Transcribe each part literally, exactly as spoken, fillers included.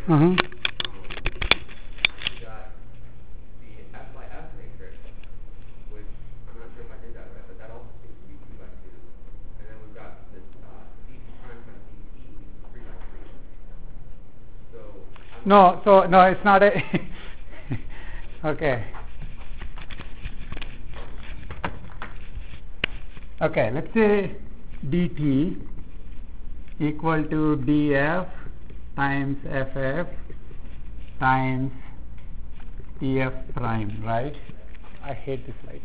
Uh-huh. No, so no, it's not a. Okay. Okay, let's say dt equal to df times ff times ef prime, right? I hate this light.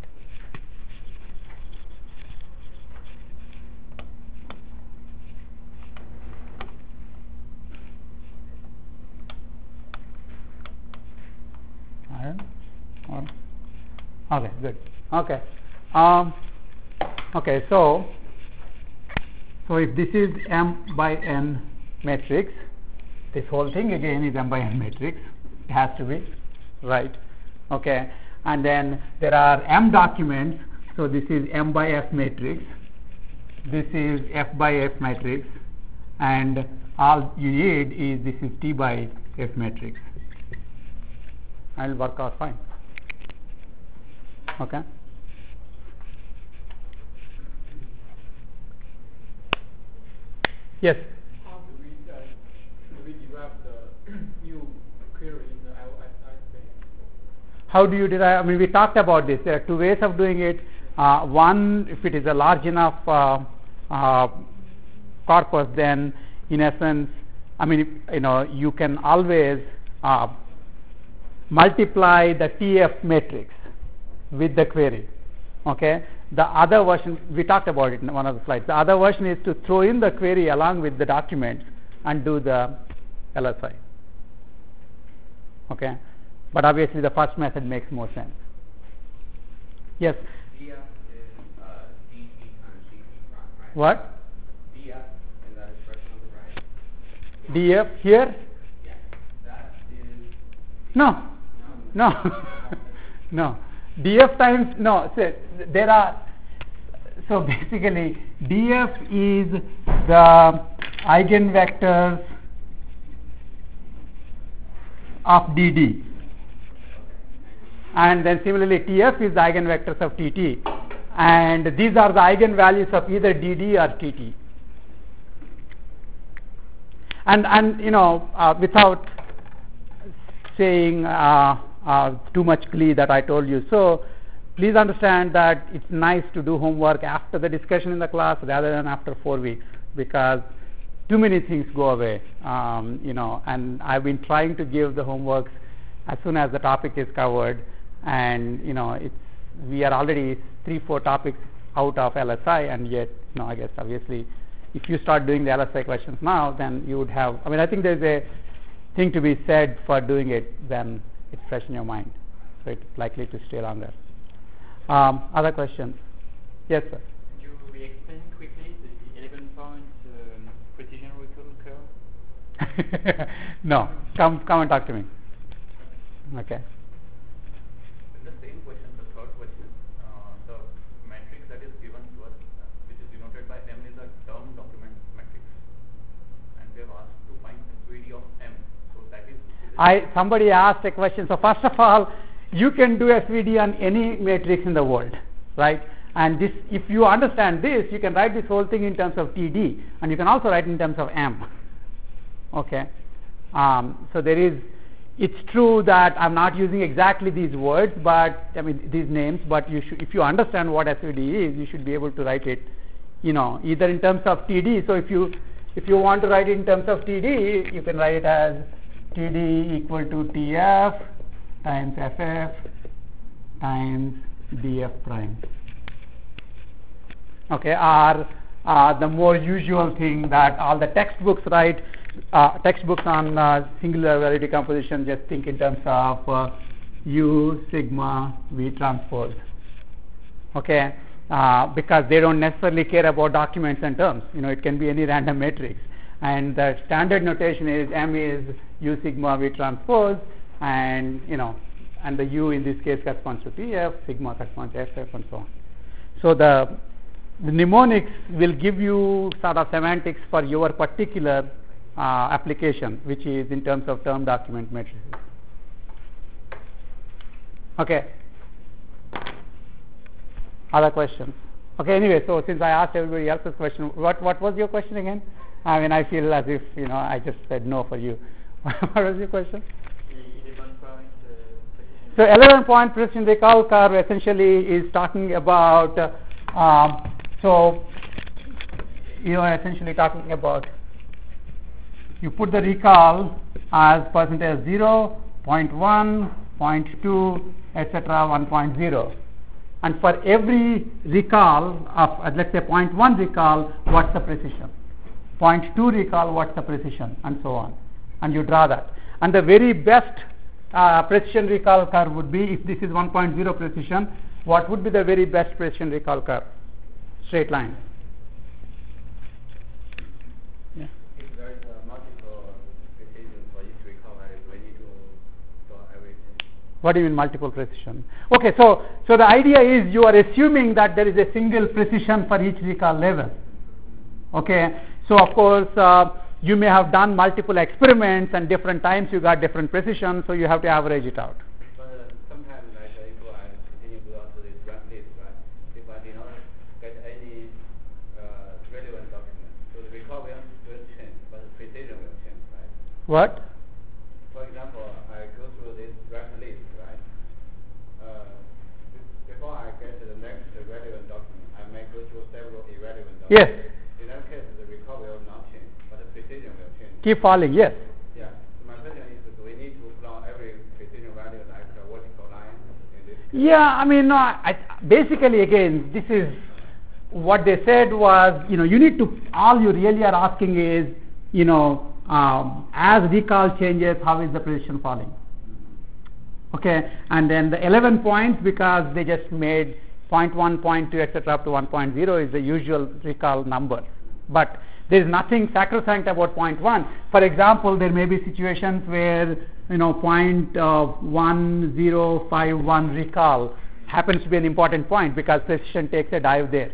Okay, good. Okay. Um, okay, so so if this is m by n matrix, this whole thing again is m by n matrix. It has to be, right? Okay, and then there are m documents. So this is m by f matrix. This is f by f matrix, and all you need is this is t by f matrix. I'll work out fine. Okay. Yes. How do we, uh, do we derive the new query in the L S I space? How do you derive? I mean, we talked about this. There are two ways of doing it. Uh, one, if it is a large enough uh, uh, corpus, then in essence, I mean, you know, you can always uh, multiply the T F matrix with the query. Okay. The other version, we talked about it in one of the slides. The other version is to throw in the query along with the documents and do the L S I. Okay. But obviously, the first method makes more sense. Yes. D F is uh, D T times D T prime, right? What? D F is that expression on the right? D F here? Yeah. That is. No. No. No. D F times, no, so there are, so basically D F is the eigenvectors of D D, and then similarly T F is the eigenvectors of T T, and these are the eigenvalues of either D D or T T. And, and you know, uh, without saying uh, Uh, too much glee that I told you. So please understand that it's nice to do homework after the discussion in the class rather than after four weeks because too many things go away. Um, you know, and I've been trying to give the homework as soon as the topic is covered, and you know, it's we are already three, four topics out of L S I, and yet, you know, I guess obviously, if you start doing the L S I questions now, then you would have. I mean, I think there's a thing to be said for doing it then. It's fresh in your mind, so it's likely to stay longer. Um, other questions? Yes, sir. Could you re-explain quickly the eleven point um, precision recall curve? No, come come and talk to me. Okay. The same question, the third question, uh, the matrix that is given to us, uh, which is denoted by M, is a term document matrix, and we have asked to find S V D of M. So that is. I somebody asked a question. So first of all, you can do S V D on any matrix in the world, right? And this, if you understand this, you can write this whole thing in terms of T D, and you can also write in terms of M. Okay. Um, so there is. It's true that I'm not using exactly these words, but I mean these names. But you should, if you understand what S V D is, you should be able to write it. You know, either in terms of T D. So if you if you want to write it in terms of T D, you can write it as T D equal to T F times F F times D F prime. Okay, or uh, the more usual thing that all the textbooks write, uh, textbooks on uh, singular value decomposition just think in terms of uh, U sigma V transpose. Okay, uh, because they don't necessarily care about documents and terms. You know, it can be any random matrix. And the standard notation is M is U sigma V transpose, and you know, and the U in this case corresponds to T F, sigma corresponds to F F, and so on. So the, the mnemonics will give you sort of semantics for your particular uh, application, which is in terms of term document matrices. Okay. Other questions? Okay. Anyway, so since I asked everybody else's question, what what was your question again? I mean, I feel as if you know I just said no for you. What was your question? So eleven point precision recall curve essentially is talking about, uh, um, so you are essentially talking about, you put the recall as percentage zero, zero point one, zero point two, et cetera, one point zero. And for every recall of, uh, let's say zero point one recall, what's the precision? zero point two recall, what's the precision? And so on. And you draw that. And the very best Uh, precision recall curve would be, if this is one point zero precision, what would be the very best precision recall curve? Straight line. Yeah. If there is uh, multiple precision for each recall value, we need to store everything. What do you mean multiple precision? Okay, so so the idea is you are assuming that there is a single precision for each recall level. Okay, so of course. Uh, You may have done multiple experiments and different times you got different precision, so you have to average it out. But uh, sometimes, like uh, if I continue to go to this rank list, right? If I did not get any uh, relevant document, so the recall will, will change, but the precision will change, right? What? For example, I go through this rank list, right? Uh, before I get to the next relevant document, I may go through several irrelevant documents. Yes. In that case, the recall will not change, but the precision will change. Keep falling, yes. Yeah. So my question is, do we need to plot every precision value like a vertical line in this case? Yeah, I mean, no, I, basically, again, this is what they said was, you know, you need to, all you really are asking is, you know, um, as recall changes, how is the precision falling? Okay, and then the eleven points, because they just made zero point one, zero point two, et cetera, up to one point zero is the usual recall number. But there is nothing sacrosanct about zero point one. For example, there may be situations where, you know, zero point one zero five one recall happens to be an important point because precision takes a dive there.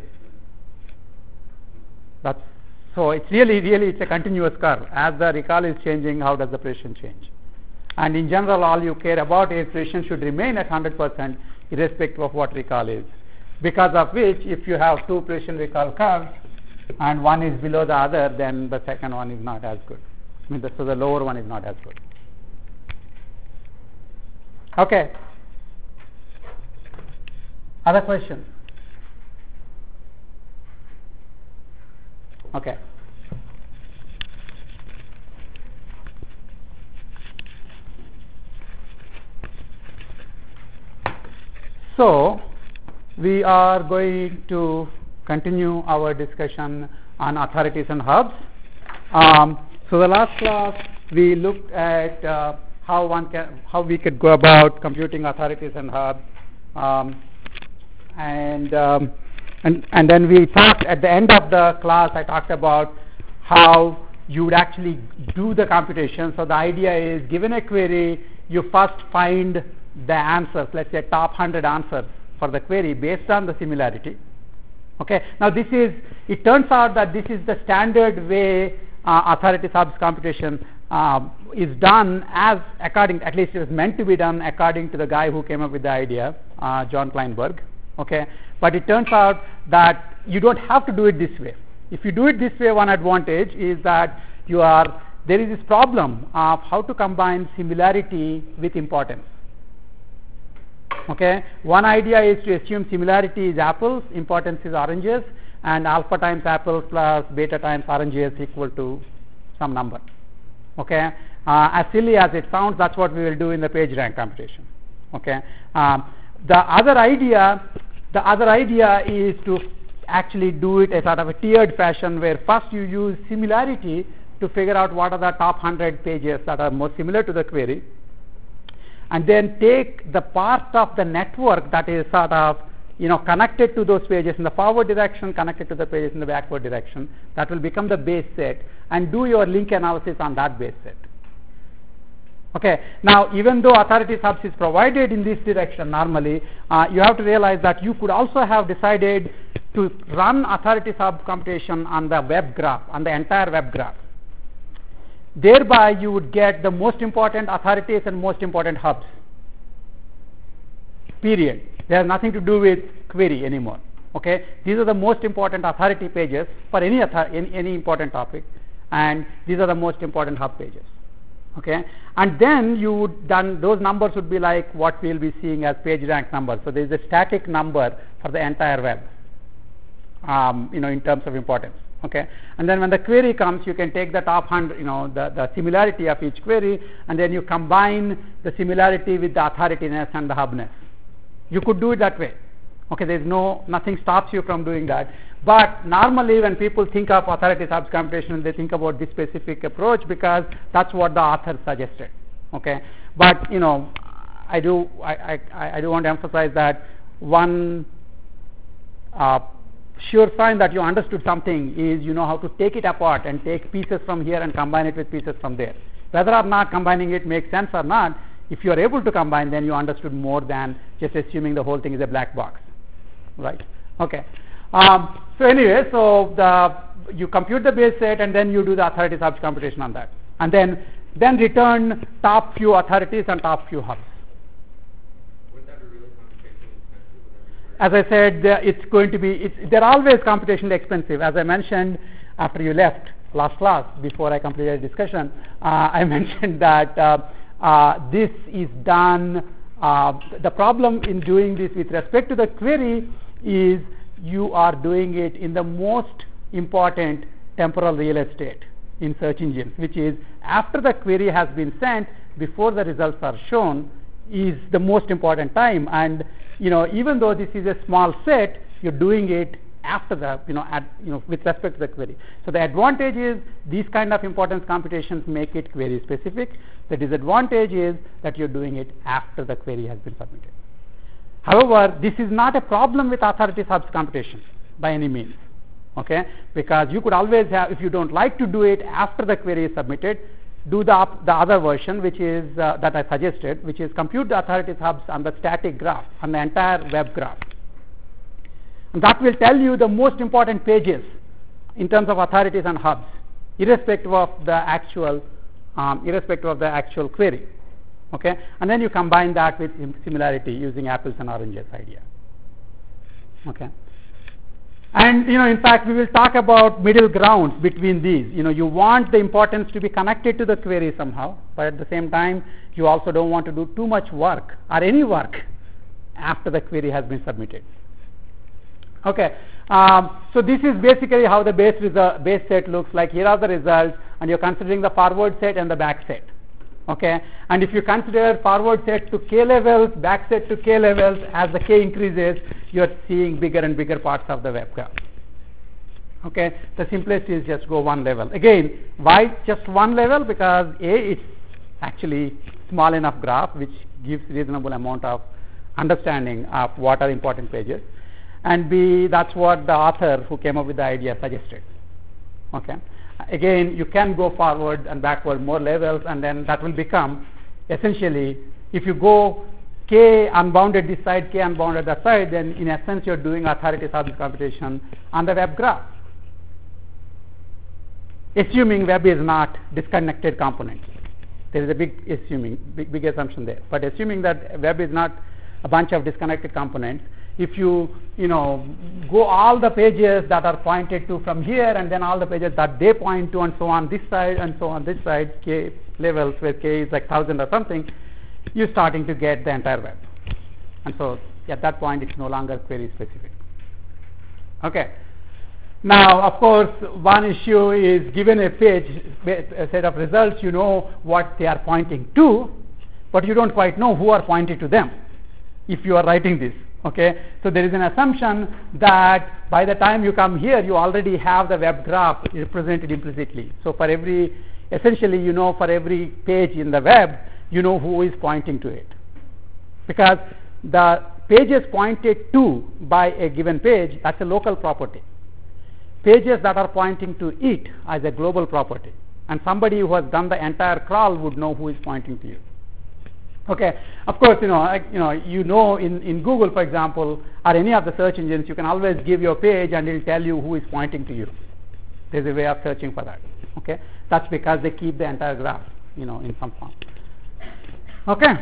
That's, so it's really, really, it's a continuous curve. As the recall is changing, how does the precision change? And in general, all you care about is precision should remain at one hundred percent irrespective of what recall is. Because of which, if you have two precision recall curves, and one is below the other, then the second one is not as good. I mean, the, so the lower one is not as good. Okay. Other questions? Okay. So, we are going to continue our discussion on authorities and hubs. Um, so the last class we looked at uh, how one can, how we could go about computing authorities and hubs, um, and um, and and then we talked at the end of the class. I talked about how you would actually do the computation. So the idea is, given a query, you first find the answers. Let's say top one hundred answers for the query based on the similarity. Okay. Now this is, it turns out that this is the standard way uh, authority subs computation uh, is done, as according, at least it was meant to be done according to the guy who came up with the idea, uh, John Kleinberg. Okay. But it turns out that you don't have to do it this way. If you do it this way, one advantage is that you are, there is this problem of how to combine similarity with importance. Okay. One idea is to assume similarity is apples, importance is oranges, and alpha times apples plus beta times oranges equal to some number. Okay. Uh, as silly as it sounds, that's what we will do in the page rank computation. Okay. Um, the other idea, the other idea is to actually do it as sort of a tiered fashion, where first you use similarity to figure out what are the top one hundred pages that are most similar to the query, and then take the part of the network that is sort of, you know, connected to those pages in the forward direction, connected to the pages in the backward direction. That will become the base set, and do your link analysis on that base set. Okay. Now, even though authority subs is provided in this direction normally, uh, you have to realize that you could also have decided to run authority sub computation on the web graph, on the entire web graph. Thereby, you would get the most important authorities and most important hubs. Period. They have nothing to do with query anymore. Okay, these are the most important authority pages for any author, any, any important topic, and these are the most important hub pages. Okay, and then you would done those numbers would be like what we will be seeing as page rank numbers. So there is a static number for the entire web, um, you know, in terms of importance. Okay, and then when the query comes, you can take the top hundred, you know, the, the similarity of each query, and then you combine the similarity with the authorityness and the hubness. You could do it that way. Okay, there is no, nothing stops you from doing that. But normally when people think of authority hubs computation, they think about this specific approach because that's what the author suggested. Okay, but you know, I do, I, I, I do want to emphasize that one uh, sure sign that you understood something is you know how to take it apart and take pieces from here and combine it with pieces from there. Whether or not combining it makes sense or not, if you are able to combine, then you understood more than just assuming the whole thing is a black box. Right. Okay. Um, so anyway, so the you compute the base set and then you do the authority hubs computation on that, and then then return top few authorities and top few hubs. Would that be really computationally expensive? As I said, uh, it's going to be. It's, they're always computationally expensive. As I mentioned after you left last class, before I completed the discussion, uh, I mentioned that uh, uh, this is done. Uh, the problem in doing this with respect to the query is you are doing it in the most important temporal real estate in search engines, which is after the query has been sent, before the results are shown, is the most important time. And you know, even though this is a small set, you're doing it after the, you know, at, you know, with respect to the query. So the advantage is these kind of importance computations make it query specific. The disadvantage is that you're doing it after the query has been submitted. However, this is not a problem with authority hubs computation by any means. Okay, because you could always have, if you don't like to do it after the query is submitted, do the the other version, which is uh, that I suggested, which is compute the authority hubs on the static graph, on the entire web graph. And that will tell you the most important pages in terms of authorities and hubs, irrespective of the actual, um, irrespective of the actual query. Okay, and then you combine that with similarity using apples and oranges idea. Okay, and you know, in fact, we will talk about middle grounds between these. You know, you want the importance to be connected to the query somehow, but at the same time, you also don't want to do too much work or any work after the query has been submitted. Okay, um, so this is basically how the base result, base set looks like. Here are the results, and you're considering the forward set and the back set. Okay, and if you consider forward set to k levels, back set to k levels, as the k increases, you're seeing bigger and bigger parts of the web graph. Okay, the simplest is just go one level. Again, why just one level? Because A, it's actually small enough graph which gives reasonable amount of understanding of what are important pages, and B, that's what the author who came up with the idea suggested. Okay. Again, you can go forward and backward more levels, and then that will become essentially, if you go k unbounded this side, k unbounded that side, then in essence you're doing authority hubs computation on the web graph, assuming web is not disconnected components. There is a big assuming, big, big assumption there. But assuming that web is not a bunch of disconnected components, if you, you know, go all the pages that are pointed to from here and then all the pages that they point to and so on this side and so on this side, k levels where k is like thousand or something, you're starting to get the entire web. And so at that point it's no longer query specific. Okay. Now, of course, one issue is given a page, a set of results, you know what they are pointing to, but you don't quite know who are pointing to them if you are writing this. Okay, so there is an assumption that by the time you come here, you already have the web graph represented implicitly. So for every, essentially, you know, for every page in the web, you know who is pointing to it, because the pages pointed to by a given page, that's a local property. Pages that are pointing to it as a global property, and somebody who has done the entire crawl would know who is pointing to you. Okay, of course, you know, like, you know, you know, in, in Google, for example, or any of the search engines, you can always give your page and it will tell you who is pointing to you. There's a way of searching for that. Okay, That's because they keep the entire graph, you know, in some form. Okay.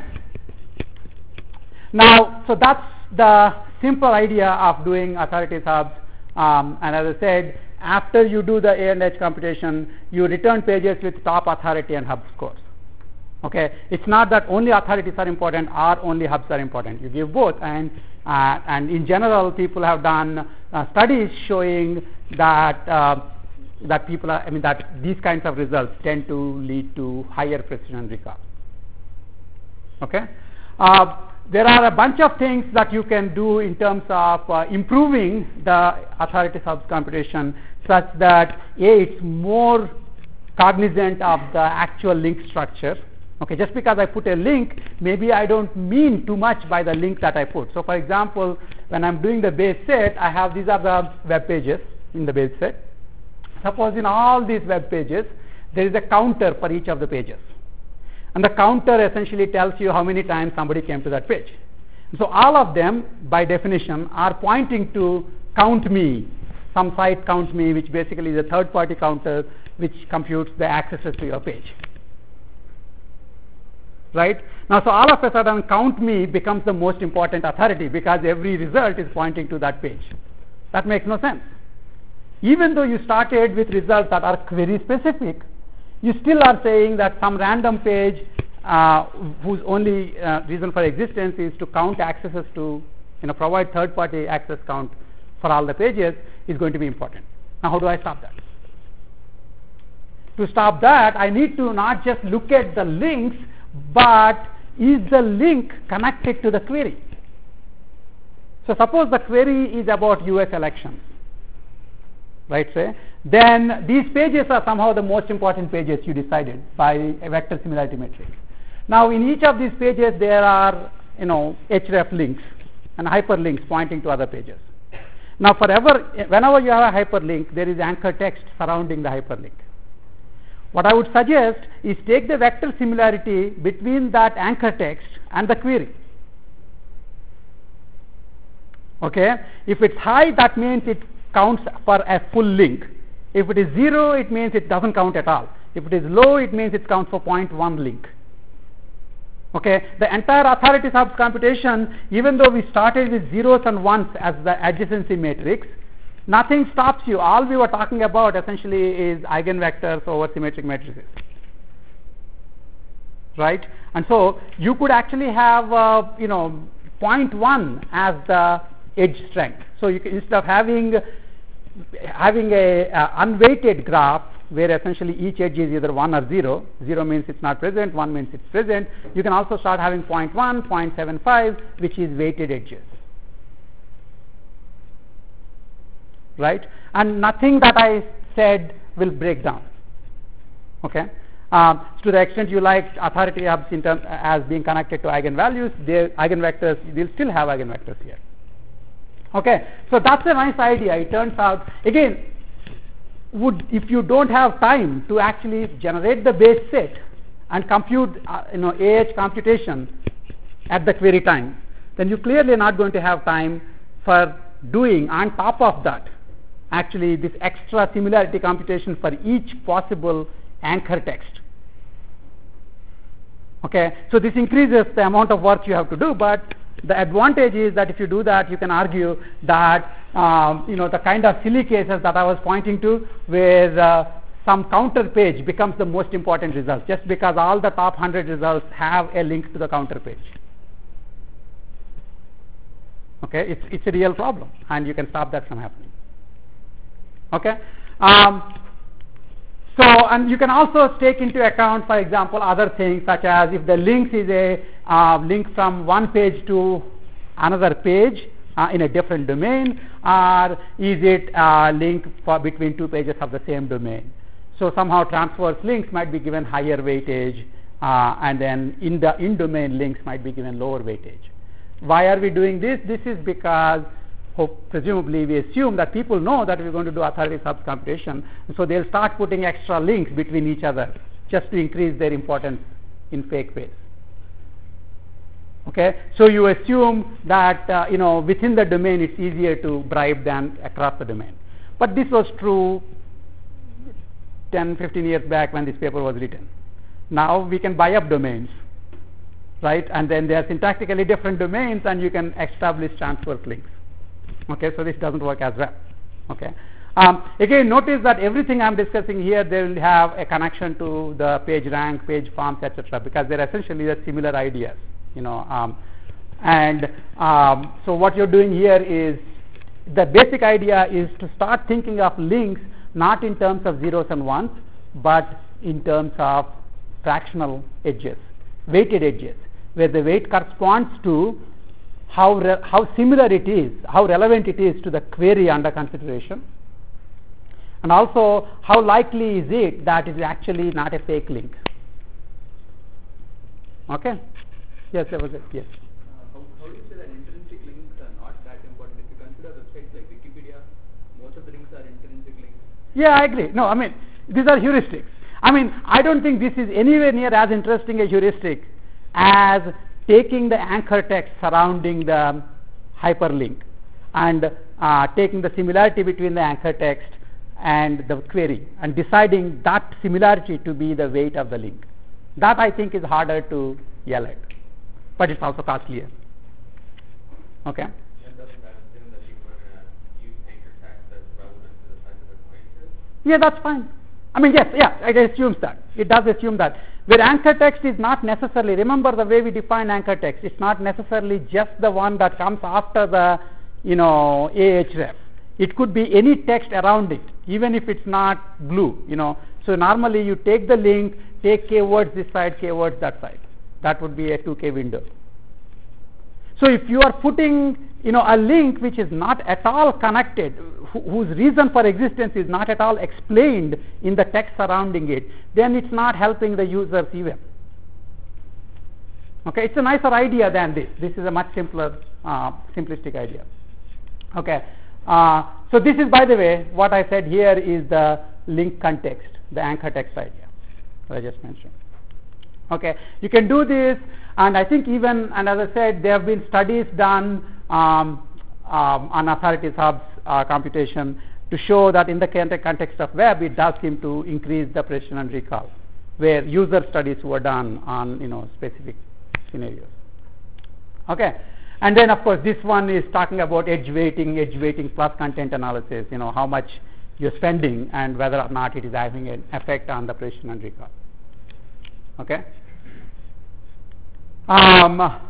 Now, so that's the simple idea of doing authorities hubs. Um, and as I said, after you do the A and H computation, you return pages with top authority and hub scores. Okay, it's not that only authorities are important or only hubs are important. You give both, and uh, and in general, people have done uh, studies showing that uh, that people are, I mean, that these kinds of results tend to lead to higher precision recall. Okay, uh, there are a bunch of things that you can do in terms of uh, improving the authority hubs computation, such that a it's more cognizant of the actual link structure. Okay, just because I put a link, maybe I don't mean too much by the link that I put. So, for example, when I'm doing the base set, I have these are the web pages in the base set. Suppose in all these web pages, there is a counter for each of the pages. And the counter essentially tells you how many times somebody came to that page. So, all of them, by definition, are pointing to count me, some site count me, which basically is a third-party counter which computes the accesses to your page. Right? Now, so all of a sudden, count me becomes the most important authority because every result is pointing to that page. That makes no sense. Even though you started with results that are query specific, you still are saying that some random page uh, whose only uh, reason for existence is to count accesses to, you know, provide third-party access count for all the pages is going to be important. Now, how do I stop that? To stop that, I need to not just look at the links, but is the link connected to the query? So, suppose the query is about U S elections, right? Say, then these pages are somehow the most important pages you decided by a vector similarity matrix. Now, in each of these pages, there are, you know, href links and hyperlinks pointing to other pages. Now, forever, whenever you have a hyperlink, there is anchor text surrounding the hyperlink. What I would suggest is take the vector similarity between that anchor text and the query. Okay? If it's high, that means it counts for a full link. If it is zero, it means it doesn't count at all. If it is low, it means it counts for zero point one link. Okay? The entire authority hubs computation, even though we started with zeros and ones as the adjacency matrix, nothing stops you. All we were talking about essentially is eigenvectors over symmetric matrices, right? And so you could actually have, uh, you know, zero point one as the edge strength. So you can, instead of having having a uh, unweighted graph where essentially each edge is either one or zero, zero means it's not present, one means it's present, you can also start having zero point one, zero point seven five, which is weighted edges. Right? And nothing that I said will break down. Okay? Um, to the extent you like authority hubs in term, as being connected to eigenvalues, their eigenvectors, you'll still have eigenvectors here. Okay? So that's a nice idea. It turns out, again, would if you don't have time to actually generate the base set and compute, uh, you know, A H computation at the query time, then you clearly are not going to have time for doing on top of that actually this extra similarity computation for each possible anchor text. Okay, so this increases the amount of work you have to do, but the advantage is that if you do that, you can argue that um, you know, the kind of silly cases that I was pointing to, where uh, some counter page becomes the most important result, just because all the top one hundred results have a link to the counter page. Okay, it's it's a real problem, and you can stop that from happening. Okay, um, so and you can also take into account, for example, other things such as if the links is a uh, link from one page to another page uh, in a different domain, or is it a link for between two pages of the same domain. So somehow transverse links might be given higher weightage, uh, and then in the in domain links might be given lower weightage. Why are we doing this? This is because hope, presumably we assume that people know that we're going to do authority hubs computation, so they'll start putting extra links between each other just to increase their importance in fake ways. Okay, so you assume that uh, you know, within the domain it's easier to bribe than across the domain, but this was true ten, fifteen years back when this paper was written. Now we can buy up domains, right? And then they are syntactically different domains, and you can establish transverse links. Okay, so this doesn't work as well. Okay. Um, again, notice that everything I'm discussing here, they will have a connection to the page rank, page forms, et cetera, because they're essentially the similar ideas, you know. Um, and um, so what you're doing here is the basic idea is to start thinking of links not in terms of zeros and ones, but in terms of fractional edges, weighted edges, where the weight corresponds to how re- how similar it is, how relevant it is to the query under consideration. And also, how likely is it that it is actually not a fake link? Okay? Yes, there was it. Yes. Uh, how, how do you say that intrinsic links are not that important? If you consider websites like Wikipedia, most of the links are intrinsic links. Yeah, I agree. No, I mean, these are heuristics. I mean, I don't think this is anywhere near as interesting a heuristic as taking the anchor text surrounding the hyperlink and uh, taking the similarity between the anchor text and the query and deciding that similarity to be the weight of the link. That I think is harder to yell at, but it's also costlier. Okay? And doesn't that assume that you want to use anchor text that's relevant to the site that they're pointing to? Yeah, that's fine. I mean, yes, yeah, it assumes that. It does assume that. Where anchor text is not necessarily, remember the way we define anchor text, it's not necessarily just the one that comes after the, you know, ahref. It could be any text around it, even if it's not glue, you know. So normally you take the link, take kwords this side, kwords that side. That would be a two K window. So if you are putting, you know, a link which is not at all connected, wh- whose reason for existence is not at all explained in the text surrounding it, then it's not helping the users even. Okay, it's a nicer idea than this. This is a much simpler, uh, simplistic idea. Okay. Uh, so this is, by the way, what I said here is the link context, the anchor text idea that I just mentioned. Okay, you can do this, and I think even, and as I said, there have been studies done um, um, on Authorities Hub's uh, computation to show that in the context of web, it does seem to increase the precision and recall, where user studies were done on, you know, specific scenarios. Okay. And then, of course, this one is talking about edge weighting, edge weighting plus content analysis, you know, how much you're spending and whether or not it is having an effect on the precision and recall. Okay? Um,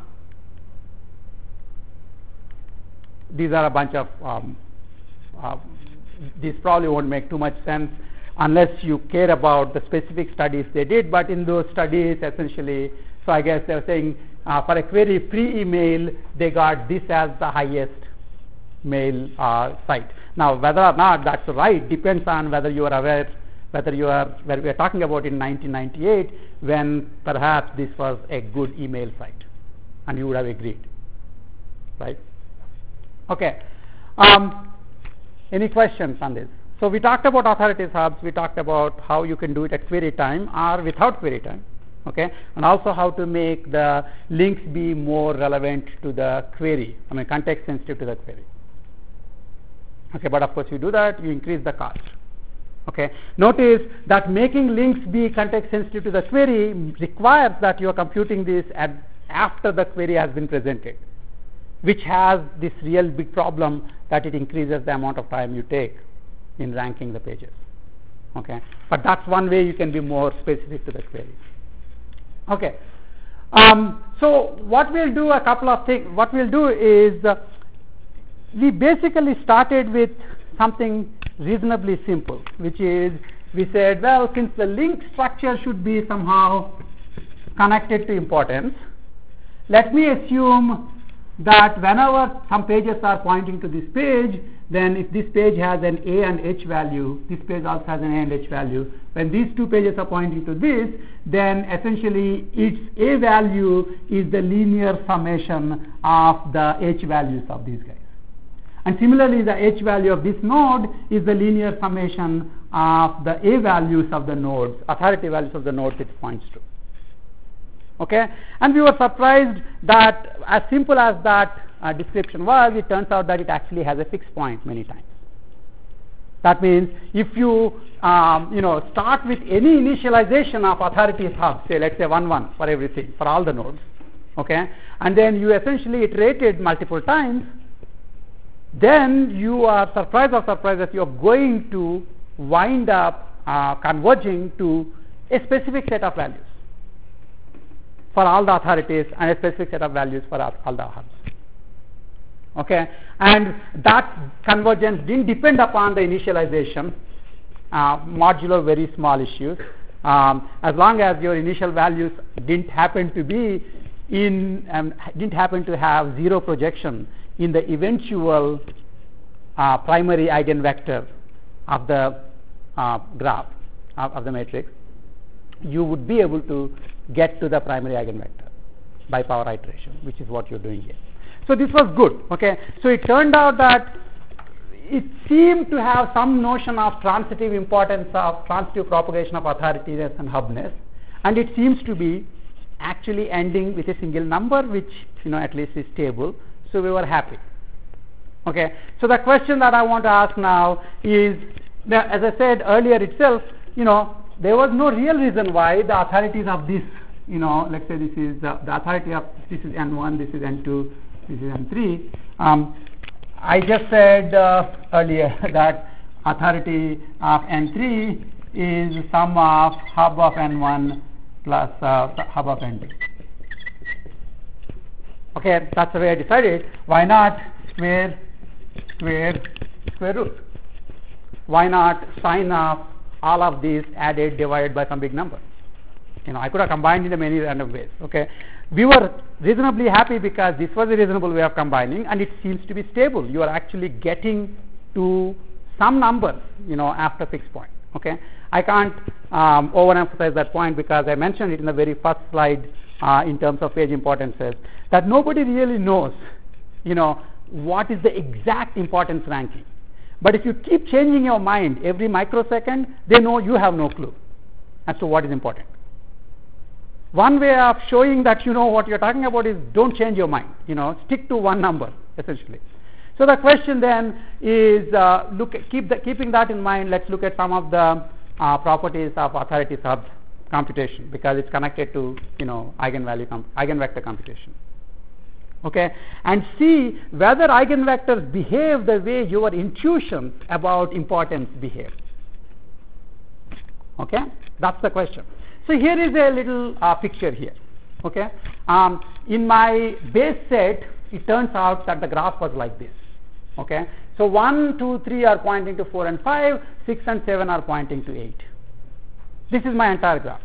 these are a bunch of, um, uh, these probably won't make too much sense unless you care about the specific studies they did, but in those studies, essentially, so I guess they're saying, Uh, for a query pre-email, they got this as the highest mail uh, site. Now, whether or not that's right depends on whether you are aware, whether you are, where we are talking about in nineteen ninety-eight, when perhaps this was a good email site, and you would have agreed, right? Okay. Um, any questions on this? So we talked about Authorities Hubs. We talked about how you can do it at query time or without query time. Okay, and also how to make the links be more relevant to the query, I mean context sensitive to the query. Okay, but of course you do that, you increase the cost. Okay, notice that making links be context sensitive to the query requires that you are computing this at after the query has been presented, which has this real big problem that it increases the amount of time you take in ranking the pages. Okay, but that's one way you can be more specific to the query. Okay, um, so what we'll do, a couple of things, what we'll do is uh, we basically started with something reasonably simple, which is we said, well, since the link structure should be somehow connected to importance, let me assume that whenever some pages are pointing to this page, then if this page has an A and H value, this page also has an A and H value. When these two pages are pointing to this, then essentially its A value is the linear summation of the H values of these guys. And similarly, the H value of this node is the linear summation of the A values of the nodes, authority values of the nodes it points to. Okay, and we were surprised that as simple as that uh, description was, it turns out that it actually has a fixed point many times. That means if you um, you know start with any initialization of authorities hub, say let's say one one for everything, for all the nodes, okay, and then you essentially iterated multiple times, then you are surprised or surprised that you are going to wind up uh, converging to a specific set of values for all the authorities and a specific set of values for all, all the hubs. Okay, and that convergence didn't depend upon the initialization, uh, modulo very small issues. Um, as long as your initial values didn't happen to be in, um, didn't happen to have zero projection in the eventual uh, primary eigenvector of the uh, graph of, of the matrix, you would be able to get to the primary eigenvector by power iteration, which is what you're doing here. So this was good. Okay, so it turned out that it seemed to have some notion of transitive importance of transitive propagation of authorityness and hubness, and it seems to be actually ending with a single number, which you know at least is stable. So we were happy. Okay, so the question that I want to ask now is that, as I said earlier itself, you know, there was no real reason why the authorities of this, you know, let's say this is the, the authority of this is N one, this is N two, this is N three. Um, I just said uh, earlier that authority of N three is sum of hub of N one plus uh, hub of N two. Okay, that's the way I decided. Why not square, square, square root? Why not sine of all of these added divided by some big number? You know, I could have combined in many random ways. Okay, we were reasonably happy because this was a reasonable way of combining, and it seems to be stable. You are actually getting to some number, you know, after fixed point. Okay, I can't um, overemphasize that point because I mentioned it in the very first slide uh, in terms of page importances, that nobody really knows, you know, what is the exact importance ranking. But if you keep changing your mind every microsecond, they know you have no clue as to what is important. One way of showing that you know what you're talking about is don't change your mind, you know, stick to one number essentially. So the question then is, uh, look at, keep the, keeping that in mind, let's look at some of the uh, properties of authority sub computation, because it's connected to, you know, eigenvalue com eigenvector computation. Okay, and see whether eigenvectors behave the way your intuitions about importance behave. Okay, that's the question. So here is a little uh, picture here. Okay, um, in my base set, it turns out that the graph was like this. Okay, so one, two, three are pointing to four and five, six and seven are pointing to eight. This is my entire graph.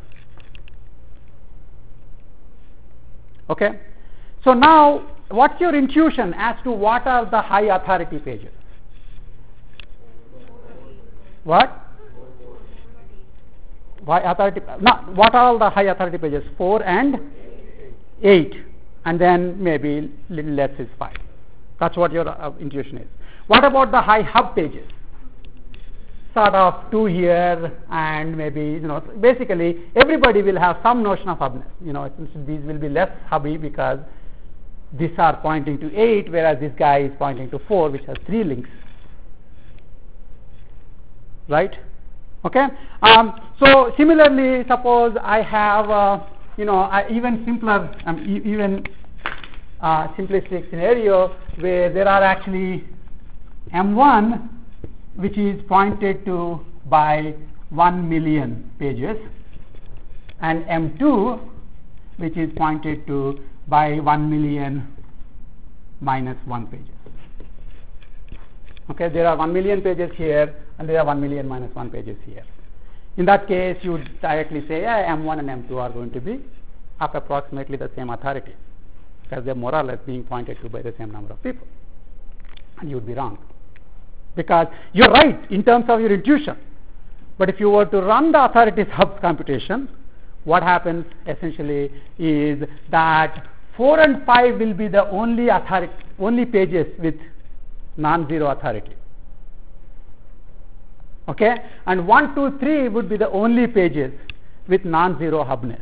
Okay, so now what's your intuition as to what are the high authority pages? What? Why authority? Not what are all the high authority pages? Four and eight, and then maybe little less is five. That's what your uh, intuition is. What about the high hub pages? Sort of two here, and maybe, you know, basically everybody will have some notion of hubness. You know, these will be less hubby because these are pointing to eight, whereas this guy is pointing to four, which has three links. Right? Okay. Um, so similarly, suppose I have, uh, you know, a even simpler, um, e even uh, simplistic scenario where there are actually M one, which is pointed to by one million pages, and M two, which is pointed to by one million minus one pages. Okay, there are one million pages here, and there are one million minus one pages here. In that case, you would directly say, yeah, M one and M two are going to be of approximately the same authority, because they are more or less being pointed to by the same number of people. And you would be wrong, because you're right in terms of your intuition. But if you were to run the authority hub computation, what happens essentially is that four and five will be the only authority, only pages with non-zero authority. Okay, and one, two, three would be the only pages with non-zero hubness.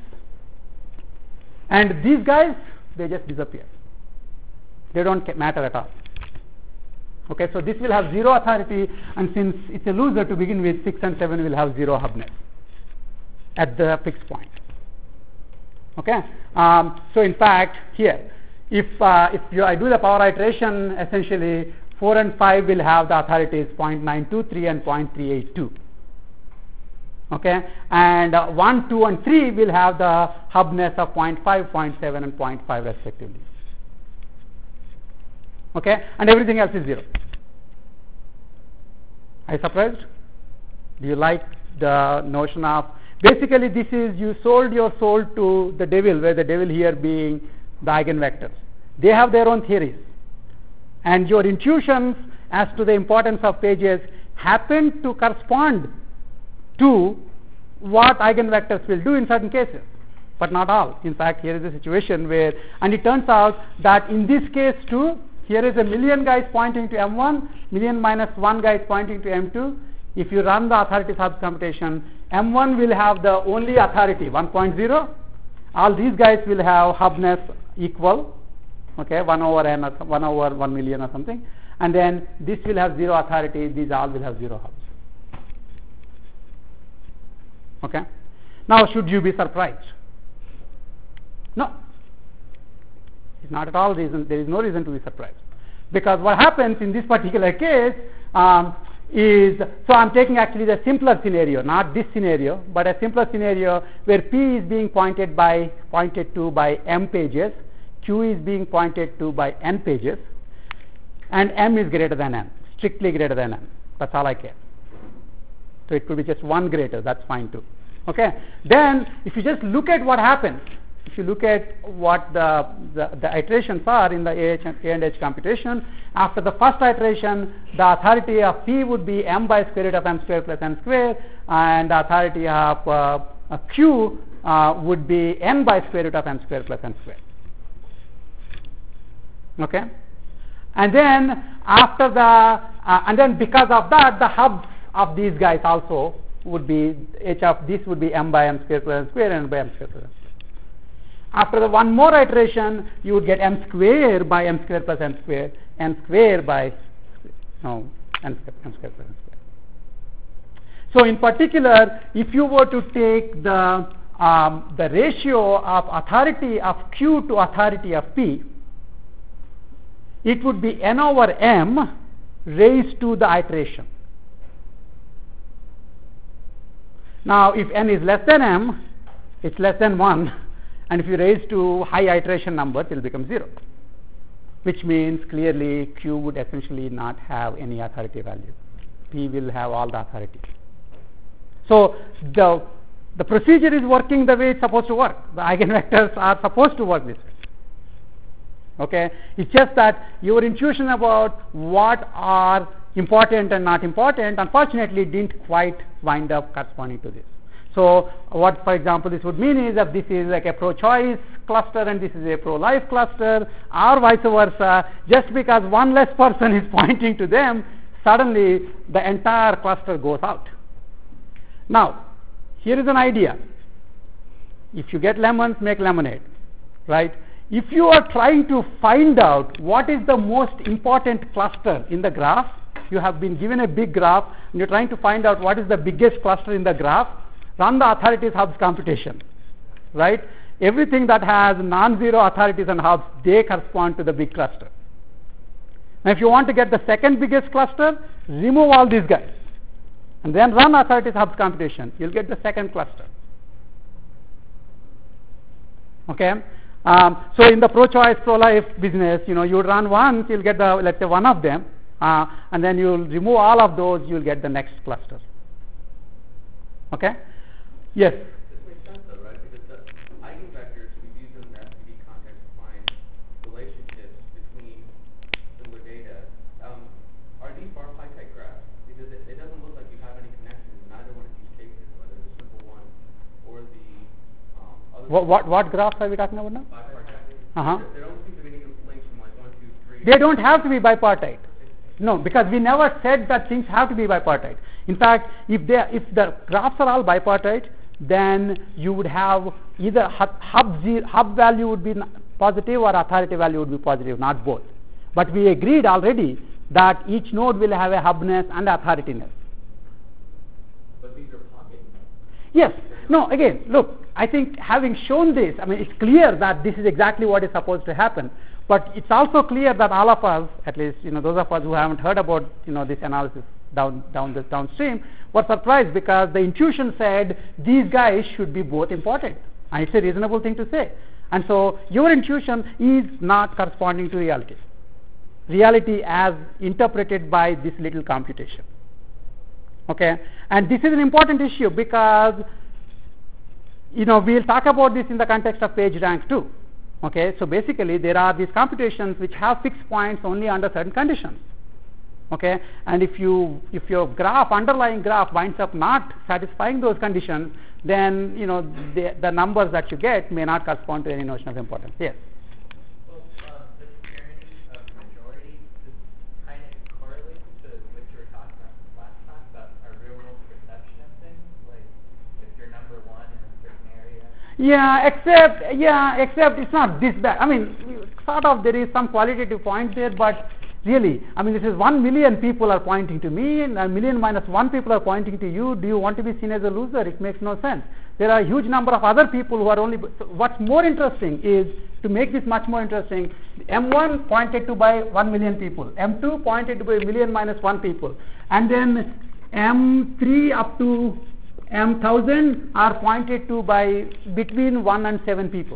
And these guys, they just disappear. They don't matter at all. Okay, so this will have zero authority, and since it's a loser to begin with, six and seven will have zero hubness at the fixed point. Okay, um, so in fact here, if uh, if you, I do the power iteration, essentially four and five will have the authorities zero point nine two three and zero point three eight two. Okay, and uh, one, two, and three will have the hubness of zero point five, zero point seven, and zero point five respectively. Okay, and everything else is zero. Are you surprised? Do you like the notion of, basically this is, you sold your soul to the devil, where the devil here being the eigenvectors. They have their own theories, and your intuitions as to the importance of pages happen to correspond to what eigenvectors will do in certain cases, but not all. In fact, here is a situation where, and it turns out that in this case too, here is a million guys pointing to M one, million minus one guys pointing to M two. If you run the authority hubs computation, M one will have the only authority one point zero. All these guys will have hubness equal, okay, one over n or one over one million or something, and then this will have zero authority. These all will have zero hubs. Okay. Now, should you be surprised? No. It's not at all reason. There is no reason to be surprised, because what happens in this particular case um, is, so I'm taking actually the simpler scenario, not this scenario, but a simpler scenario where P is being pointed by pointed to by M pages, Q is being pointed to by N pages, and M is greater than N, strictly greater than N. That's all I care. So it could be just one greater. That's fine too. Okay. Then, if you just look at what happens. If you look at what the, the, the iterations are in the A, H and, A and H computation, after the first iteration, the authority of P would be M by square root of M square plus N square, and the authority of uh, uh, Q uh, would be N by square root of M square plus N square. Okay? And then, after the, uh, and then because of that, the hubs of these guys also would be, H of this would be M by M square plus N square and N by M square plus N square. After the one more iteration, you would get M square by M square plus N square, N square by, no, N square, M square plus N square. So in particular, if you were to take the, um, the ratio of authority of Q to authority of P, it would be N over M raised to the iteration. Now, if N is less than M, it's less than one. And if you raise to high iteration numbers, it will become zero, which means clearly Q would essentially not have any authority value. P will have all the authority. So the, the procedure is working the way it's supposed to work. The eigenvectors are supposed to work this way. Okay? It's just that your intuition about what are important and not important, unfortunately, didn't quite wind up corresponding to this. So what, for example, this would mean is that this is like a pro-choice cluster and this is a pro-life cluster, or vice versa. Just because one less person is pointing to them, suddenly the entire cluster goes out. Now, here is an idea. If you get lemons, make lemonade, right? If you are trying to find out what is the most important cluster in the graph, you have been given a big graph and you're trying to find out what is the biggest cluster in the graph, run the authorities hubs computation, right? Everything that has non-zero authorities and hubs, they correspond to the big cluster. Now, if you want to get the second biggest cluster, remove all these guys and then run authorities hubs computation. You'll get the second cluster. Okay? Um, so in the pro-choice, pro-life business, you know, you run once, you'll get the, let's say, one of them, uh, and then you'll remove all of those, you'll get the next cluster. Okay? Yes? This makes sense though, right? Because the eigenvectors, we use them in the F P V context to find relationships between similar data. Um, are these bar pie type graphs? Because it, it doesn't look like you have any connections in either one of these cases, whether the simple one or the um, other. What, what, what graphs are we talking about now? Bipartite. Uh-huh. There, there don't seem to be any links from like one, two, three. They don't have to be bipartite. No, because we never said that things have to be bipartite. In fact, if they, if the graphs are all bipartite, then you would have either hub, hub, zero, hub value would be positive or authority value would be positive, not both. But we agreed already that each node will have a hubness and authorityness. But these are pockets. Yes. No, again, look, I think having shown this, I mean, it's clear that this is exactly what is supposed to happen. But it's also clear that all of us, at least, you know, those of us who haven't heard about, you know, this analysis down, down this downstream, were surprised because the intuition said these guys should be both important. And it's a reasonable thing to say. And so your intuition is not corresponding to reality. Reality as interpreted by this little computation. Okay? And this is an important issue because, you know, we'll talk about this in the context of page rank too. Okay? So basically there are these computations which have fixed points only under certain conditions. Okay? And if you if your graph, underlying graph winds up not satisfying those conditions, then, you know, the, the numbers that you get may not correspond to any notion of importance. Yes? Well, uh, the security of majority is kind of correlates to what you were talking about last time about our real world perception of things, like if you're number one in a certain area. Yeah, except, yeah, except it's not this bad. I mean, sort of there is some qualitative point there, but really, I mean, this is one million people are pointing to me, and a million minus one people are pointing to you. Do you want to be seen as a loser? It makes no sense. There are a huge number of other people who are only. So what's more interesting is, to make this much more interesting, M one pointed to by one million people, M two pointed to by a million minus one people, and then M three up to M one thousand are pointed to by between one and seven people.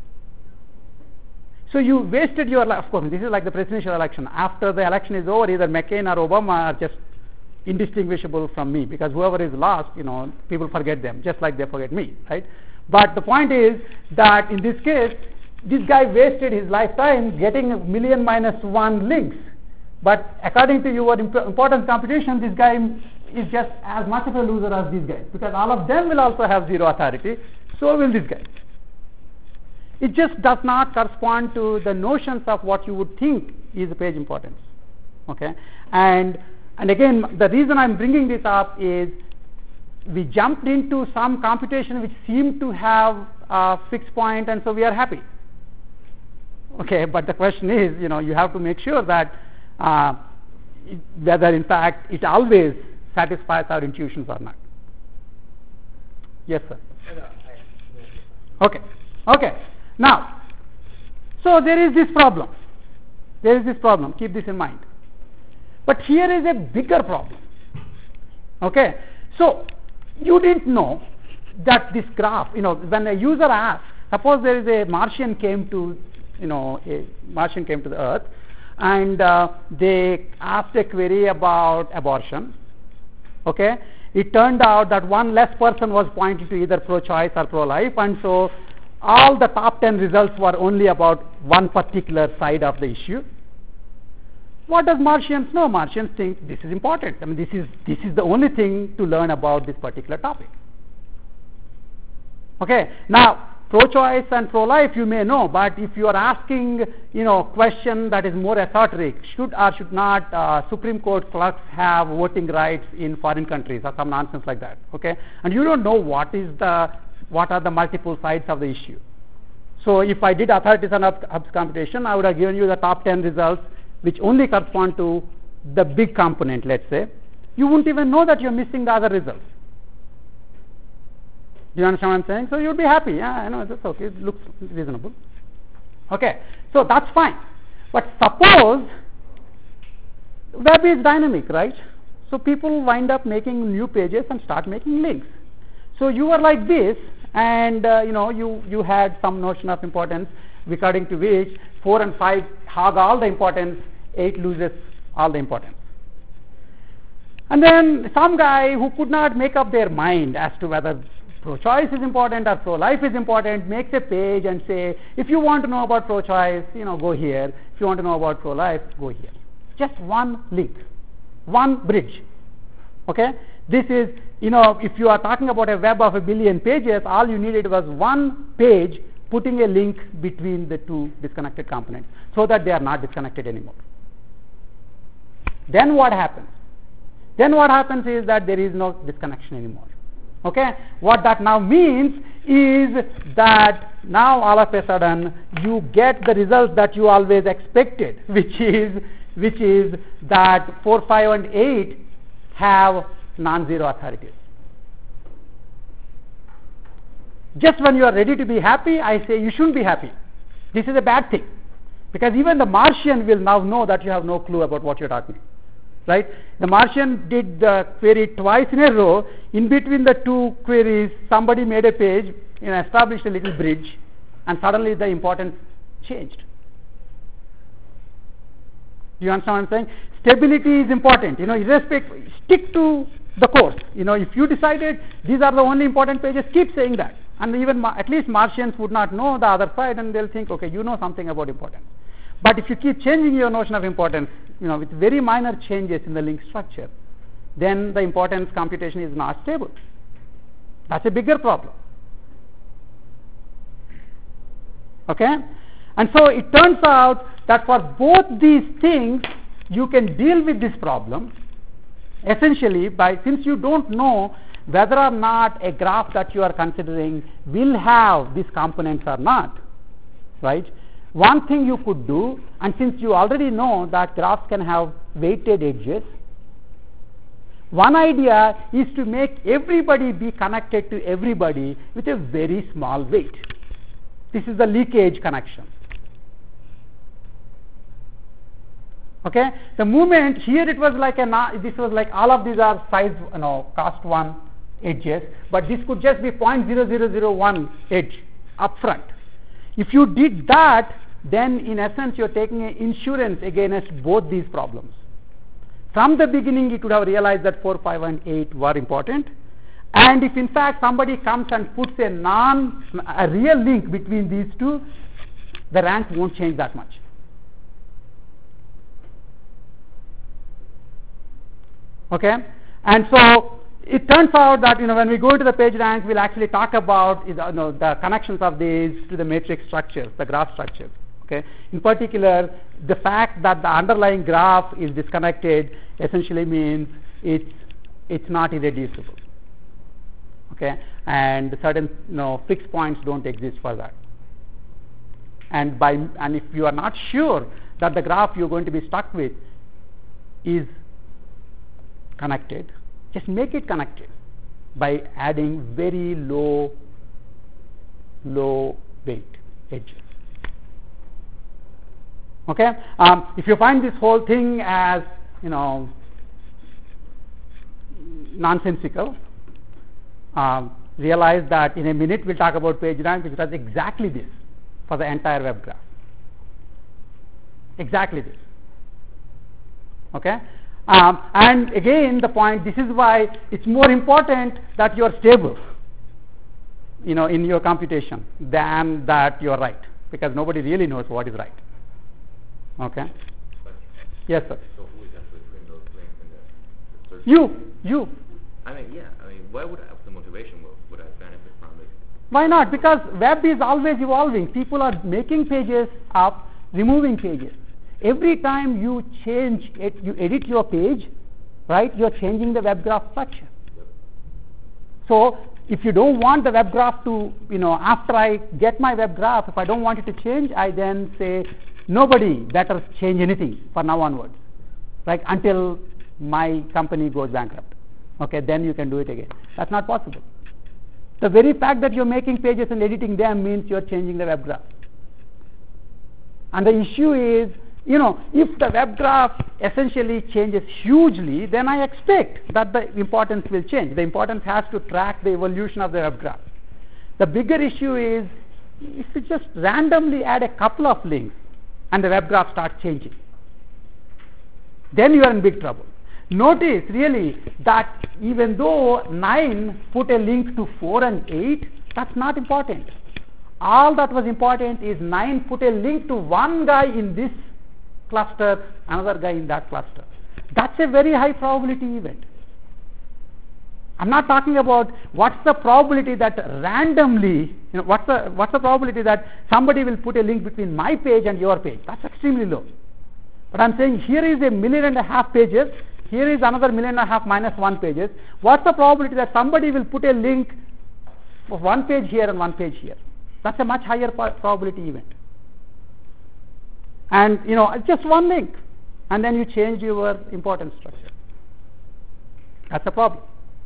So you wasted your life. Of course, this is like the presidential election. After the election is over, either McCain or Obama are just indistinguishable from me, because whoever is lost, you know, people forget them, just like they forget me, right? But the point is that in this case, this guy wasted his lifetime getting a million minus one links. But according to your imp- importance computation, this guy is just as much of a loser as these guys, because all of them will also have zero authority, so will this guy. It just does not correspond to the notions of what you would think is the page importance. Okay? And and again, the reason I'm bringing this up is we jumped into some computation which seemed to have a fixed point, and so we are happy. Okay, but the question is, you know, you have to make sure that uh, it, whether in fact it always satisfies our intuitions or not. Yes, sir. Okay. Okay. Now, so there is this problem. There is this problem. Keep this in mind. But here is a bigger problem. Okay. So you didn't know that this graph, you know, when a user asks, suppose there is a Martian came to, you know, a Martian came to the Earth, and uh, they asked a query about abortion. Okay. It turned out that one less person was pointing to either pro-choice or pro-life, and so all the top ten results were only about one particular side of the issue. What does Martians know? Martians think this is important. I mean, this is this is the only thing to learn about this particular topic. Okay. Now, pro-choice and pro-life you may know, but if you are asking, you know, question that is more esoteric, should or should not uh, Supreme Court clerks have voting rights in foreign countries or some nonsense like that? Okay. And you don't know what is the what are the multiple sides of the issue. So if I did authorities and hubs computation, I would have given you the top ten results which only correspond to the big component, let's say. You wouldn't even know that you're missing the other results. Do you understand what I'm saying? So you'll be happy. Yeah, I know, that's okay. It looks reasonable. Okay, so that's fine. But suppose web is dynamic, right? So people wind up making new pages and start making links. So you were like this, and uh, you know, you, you had some notion of importance, according to which four and five hog all the importance, eight loses all the importance. And then some guy who could not make up their mind as to whether pro-choice is important or pro-life is important makes a page and say, if you want to know about pro-choice, you know, go here. If you want to know about pro-life, go here. Just one link, one bridge. Okay? This is, you know, if you are talking about a web of a billion pages, all you needed was one page putting a link between the two disconnected components so that they are not disconnected anymore. Then what happens? Then what happens is that there is no disconnection anymore. Okay? What that now means is that now all of a sudden you get the result that you always expected, which is which is that four, five, and eight have non-zero authorities. Just when you are ready to be happy, I say you shouldn't be happy. This is a bad thing, because even the Martian will now know that you have no clue about what you're talking. Right? The Martian did the query twice in a row. In between the two queries, somebody made a page, you know, established a little bridge, and suddenly the importance changed. You understand what I'm saying? Stability is important. You know, irrespective, stick to the course. You know, if you decided these are the only important pages, keep saying that. And even ma- at least Martians would not know the other side, and they'll think, okay, you know something about importance. But if you keep changing your notion of importance, you know, with very minor changes in the link structure, then the importance computation is not stable. That's a bigger problem. Okay? And so it turns out that for both these things, you can deal with this problem essentially by, since you don't know whether or not a graph that you are considering will have these components or not, right? One thing you could do, and since you already know that graphs can have weighted edges, one idea is to make everybody be connected to everybody with a very small weight. This is the leakage connection. Okay, the moment here it was like a, this was like all of these are size, you know, cost one edges, but this could just be zero point zero zero zero one edge up front. If you did that, then in essence you're taking an insurance against both these problems. From the beginning you could have realized that four, five, and eight were important, and if in fact somebody comes and puts a non, a real link between these two, the rank won't change that much. Okay, and so it turns out that, you know, when we go into the page rank, we'll actually talk about, you know, the connections of these to the matrix structures, the graph structures. Okay, in particular, the fact that the underlying graph is disconnected essentially means it's it's not irreducible. Okay, and certain, you know, fixed points don't exist for that. And by and if you are not sure that the graph you're going to be stuck with is connected, just make it connected by adding very low low weight edges. Okay, um, if you find this whole thing as, you know, nonsensical, um, realize that in a minute we'll talk about PageRank, which does exactly this for the entire web graph. Exactly this. Okay. Um, and again, the point, this is why it's more important that you're stable, you know, in your computation than that you're right, because nobody really knows what is right. Okay. Yes, sir. So who is actually between those links in the search? You, you. I mean, yeah. I mean, why would I have the motivation? Would, would I benefit from it? Why not? Because web is always evolving. People are making pages up, removing pages. Every time you change it, you edit your page, right, you're changing the web graph structure. Yep. So if you don't want the web graph to, you know, after I get my web graph, if I don't want it to change, I then say, nobody better change anything for now onwards, like until my company goes bankrupt. Okay, then you can do it again. That's not possible. The very fact that you're making pages and editing them means you're changing the web graph. And the issue is, you know, if the web graph essentially changes hugely, then I expect that the importance will change. The importance has to track the evolution of the web graph. The bigger issue is if you just randomly add a couple of links and the web graph starts changing, then you are in big trouble. Notice really that even though nine put a link to four and eight, that's not important. All that was important is nine put a link to one guy in this cluster, another guy in that cluster. That's a very high probability event. I'm not talking about what's the probability that randomly, you know, what's the what's the probability that somebody will put a link between my page and your page. That's extremely low. But I'm saying here is a million and a half pages, here is another million and a half minus one pages. What's the probability that somebody will put a link for one page here and one page here? That's a much higher probability event. And, you know, just one link. and then you change your importance structure. That's a problem.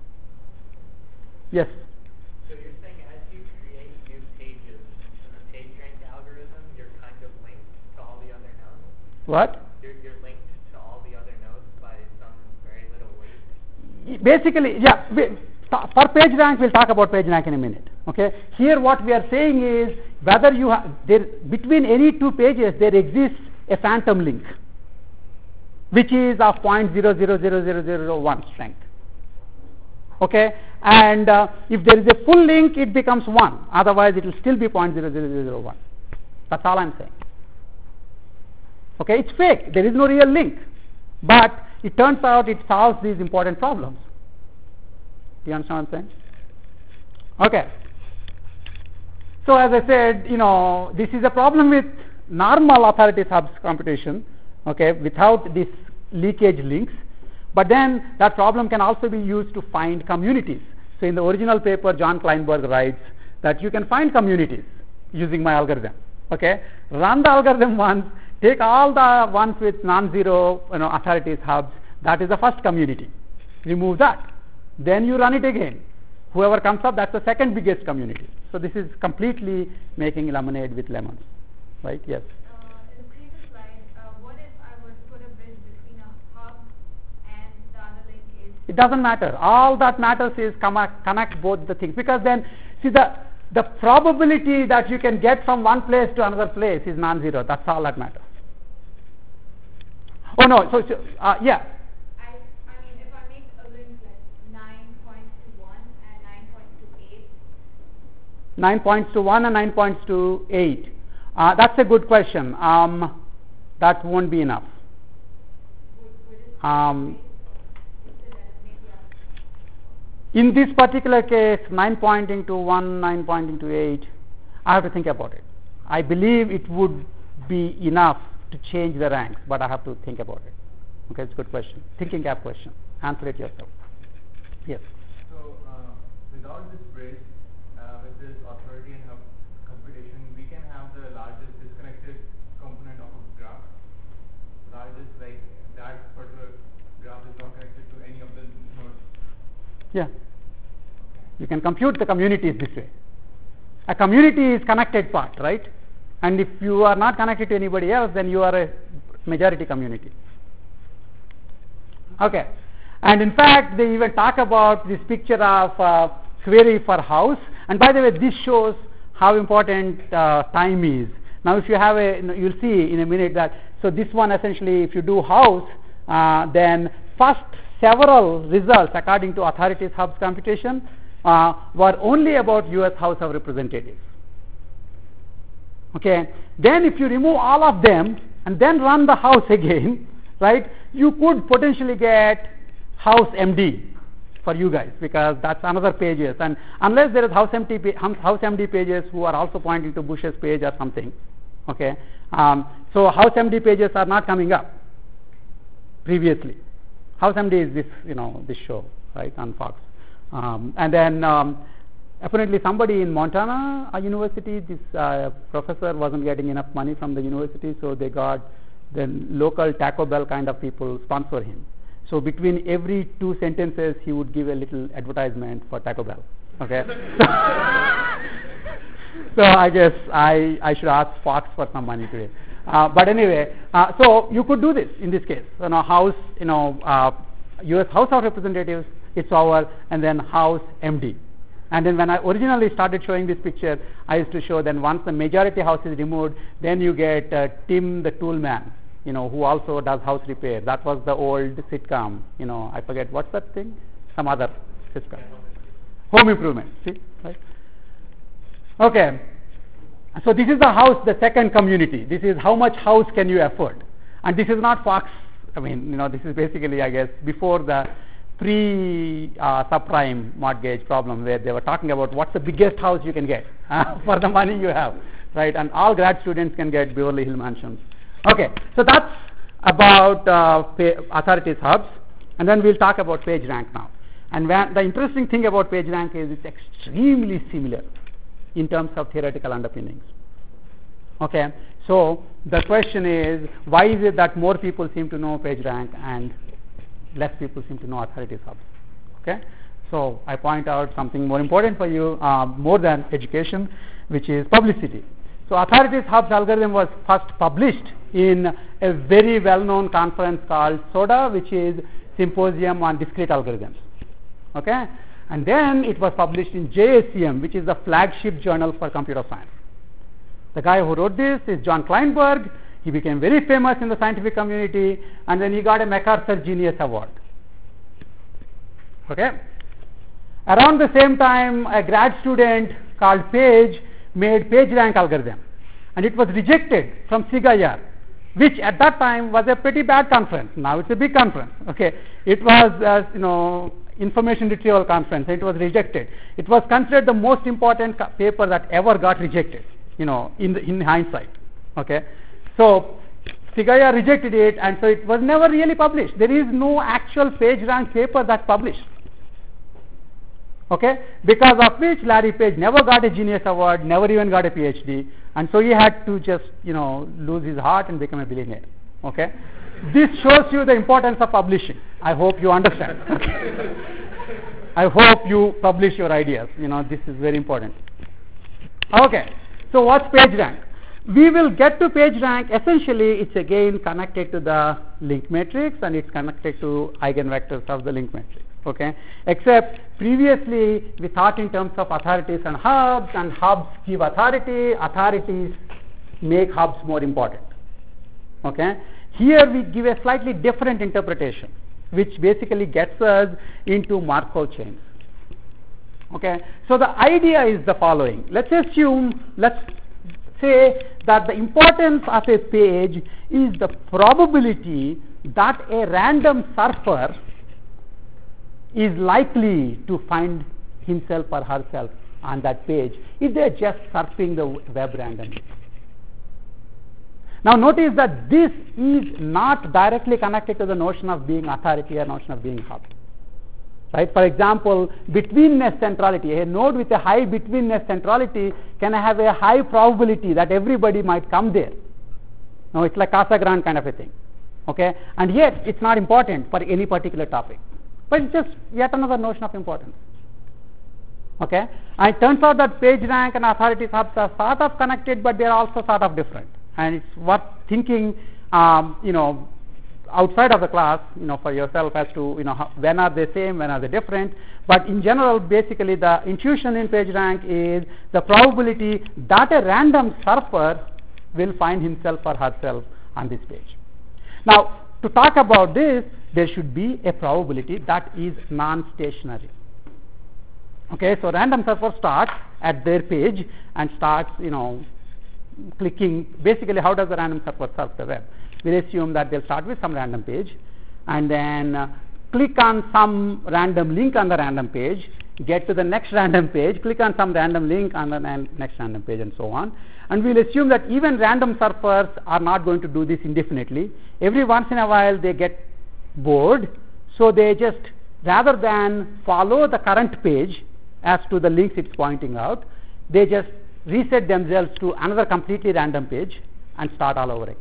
Yes? So you're saying as you create new pages in the PageRank algorithm, you're kind of linked to all the other nodes? What? You're, you're linked to all the other nodes by some very little weight? Basically, yeah, we, for PageRank, we'll talk about PageRank in a minute. Okay? Here what we are saying is whether you have, there, between any two pages there exists a phantom link, which is of zero point zero zero zero zero zero one strength. Okay, and uh, if there is a full link, it becomes one. Otherwise, it will still be zero point zero zero zero zero one. That's all I'm saying. Okay, it's fake. There is no real link, but it turns out it solves these important problems. Do you understand what I'm saying? Okay. So as I said, you know, this is a problem with normal authorities hubs computation. Okay, without this leakage links. But then that problem can also be used to find communities. So in the original paper, John Kleinberg writes that you can find communities using my algorithm. Okay, run the algorithm once, take all the ones with non-zero, you know, authorities hubs. That is the first community. Remove that. Then you run it again. Whoever comes up, that's the second biggest community. So this is completely making lemonade with lemons, right? Yes. It doesn't matter. All that matters is connect, connect both the things, because then see the the probability that you can get from one place to another place is non-zero. That's all that matters. Oh no, so, so uh, yeah. I I mean, if I make a link like nine points to one and nine points to eight. Nine points to one and nine points to eight. Uh, that's a good question. Um, that won't be enough. Would, would it Um, In this particular case, nine pointing to one, nine pointing to eight, I have to think about it. I believe it would be enough to change the ranks, but I have to think about it. Okay, it's a good question. Thinking cap question. Answer it yourself. Yes. So, uh, without this brace, uh, with this authority and hub computation, we can have the largest disconnected component of a graph. Largest, like that particular graph is not connected to any of the nodes. Yeah. You can compute the communities this way. A community is connected part, right? And if you are not connected to anybody else, then you are a majority community. Okay. And in fact, they even talk about this picture of uh, query for house. And by the way, this shows how important uh, time is. Now, if you have a, you'll see in a minute that, so this one essentially, if you do house, uh, then first several results according to authorities hubs computation uh, were only about U S House of Representatives. Okay, then if you remove all of them and then run the house again, right, you could potentially get House M D for you guys, because that's another pages, and unless there is House M D, House M D pages who are also pointing to Bush's page or something, okay, um, so House M D pages are not coming up previously. House M D is this, you know, this show, right, on Fox. Um, and then um, apparently somebody in Montana a university, this uh, professor wasn't getting enough money from the university, so they got the local Taco Bell kind of people sponsor him. So between every two sentences, he would give a little advertisement for Taco Bell. Okay. So I guess I, I should ask Fox for some money today. Uh, but anyway, uh, so you could do this in this case. You know, House, you know, uh, U S House of Representatives, it's our, and then House M D. And then when I originally started showing this picture, I used to show then once the majority house is removed, then you get uh, Tim the Toolman, you know, who also does house repair. That was the old sitcom, you know, I forget what's that thing, some other sitcom. Home Improvement, see, right? Okay. So this is the house, the second community. This is how much house can you afford. And this is not Fox, I mean, you know, this is basically, I guess, before the pre-subprime uh, mortgage problem, where they were talking about what's the biggest house you can get uh, for the money you have, right? And all grad students can get Beverly Hill mansions. Okay, so that's about uh, pay, authorities hubs. And then we'll talk about PageRank now. And when, the interesting thing about PageRank is it's extremely similar in terms of theoretical underpinnings. Okay, So the question is, why is it that more people seem to know PageRank and less people seem to know authorities hubs? Okay, so I point out something more important for you, uh, more than education, which is publicity. So authorities hubs algorithm was first published in a very well-known conference called SODA, which is Symposium on Discrete Algorithms. Okay, and then it was published in J S C M, which is the flagship journal for computer science. The guy who wrote this is John Kleinberg. He became very famous in the scientific community, and then he got a MacArthur Genius Award. Okay. Around the same time, a grad student called Page made PageRank algorithm, and it was rejected from SIG-I R, which at that time was a pretty bad conference. Now it's a big conference. Okay, it was uh, you know information retrieval conference. It was rejected. It was considered the most important co- paper that ever got rejected. You know, in the, in hindsight. Okay, so SIG-I R rejected it, and so it was never really published. There is no actual PageRank paper that published. Okay, because of which Larry Page never got a Genius Award, never even got a PhD, and so he had to just you know lose his heart and become a billionaire. Okay, this shows you the importance of publishing. I hope you understand. Okay. I hope you publish your ideas. You know, this is very important. Okay, so what's PageRank? We will get to PageRank. Essentially, it's again connected to the link matrix, and it's connected to eigenvectors of the link matrix. Okay, except previously we thought in terms of authorities and hubs, and hubs give authority, authorities make hubs more important. Okay, here we give a slightly different interpretation, which basically gets us into Markov chains. Okay, so the idea is the following. Let's assume, let's say that the importance of a page is the probability that a random surfer is likely to find himself or herself on that page if they're just surfing the web randomly. Now notice that this is not directly connected to the notion of being authority or notion of being hub. Right? For example, betweenness centrality, a node with a high betweenness centrality can have a high probability that everybody might come there. Now it's like Casa Grande kind of a thing. Okay? And yet it's not important for any particular topic. But it's just yet another notion of importance. Okay? And it turns out that PageRank and authorities hubs are sort of connected, but they are also sort of different. And it's worth thinking, um, you know, outside of the class, you know, for yourself as to, you know, how, when are they same, when are they different. But in general, basically the intuition in PageRank is the probability that a random surfer will find himself or herself on this page. Now, to talk about this, there should be a probability that is non-stationary. Okay, so random surfer starts at their page and starts, you know, clicking. Basically, how does the random surfer surf the web? We'll assume that they'll start with some random page and then uh, click on some random link on the random page, get to the next random page, click on some random link on the ran- next random page, and so on. And we'll assume that even random surfers are not going to do this indefinitely. Every once in a while they get bored, so they just, rather than follow the current page as to the links it's pointing out, they just reset themselves to another completely random page and start all over again.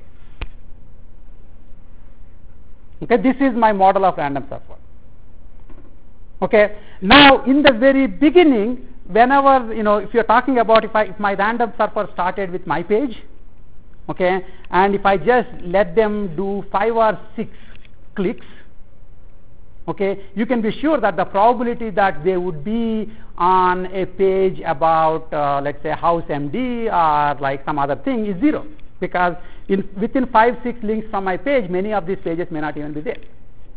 Okay, this is my model of random surfer. Okay, now in the very beginning, whenever, you know, if you're talking about if, I, if my random surfer started with my page, okay, and if I just let them do five or six clicks, okay, you can be sure that the probability that they would be on a page about, uh, let's say, House M D or like some other thing is zero, because in, within five, six links from my page, many of these pages may not even be there.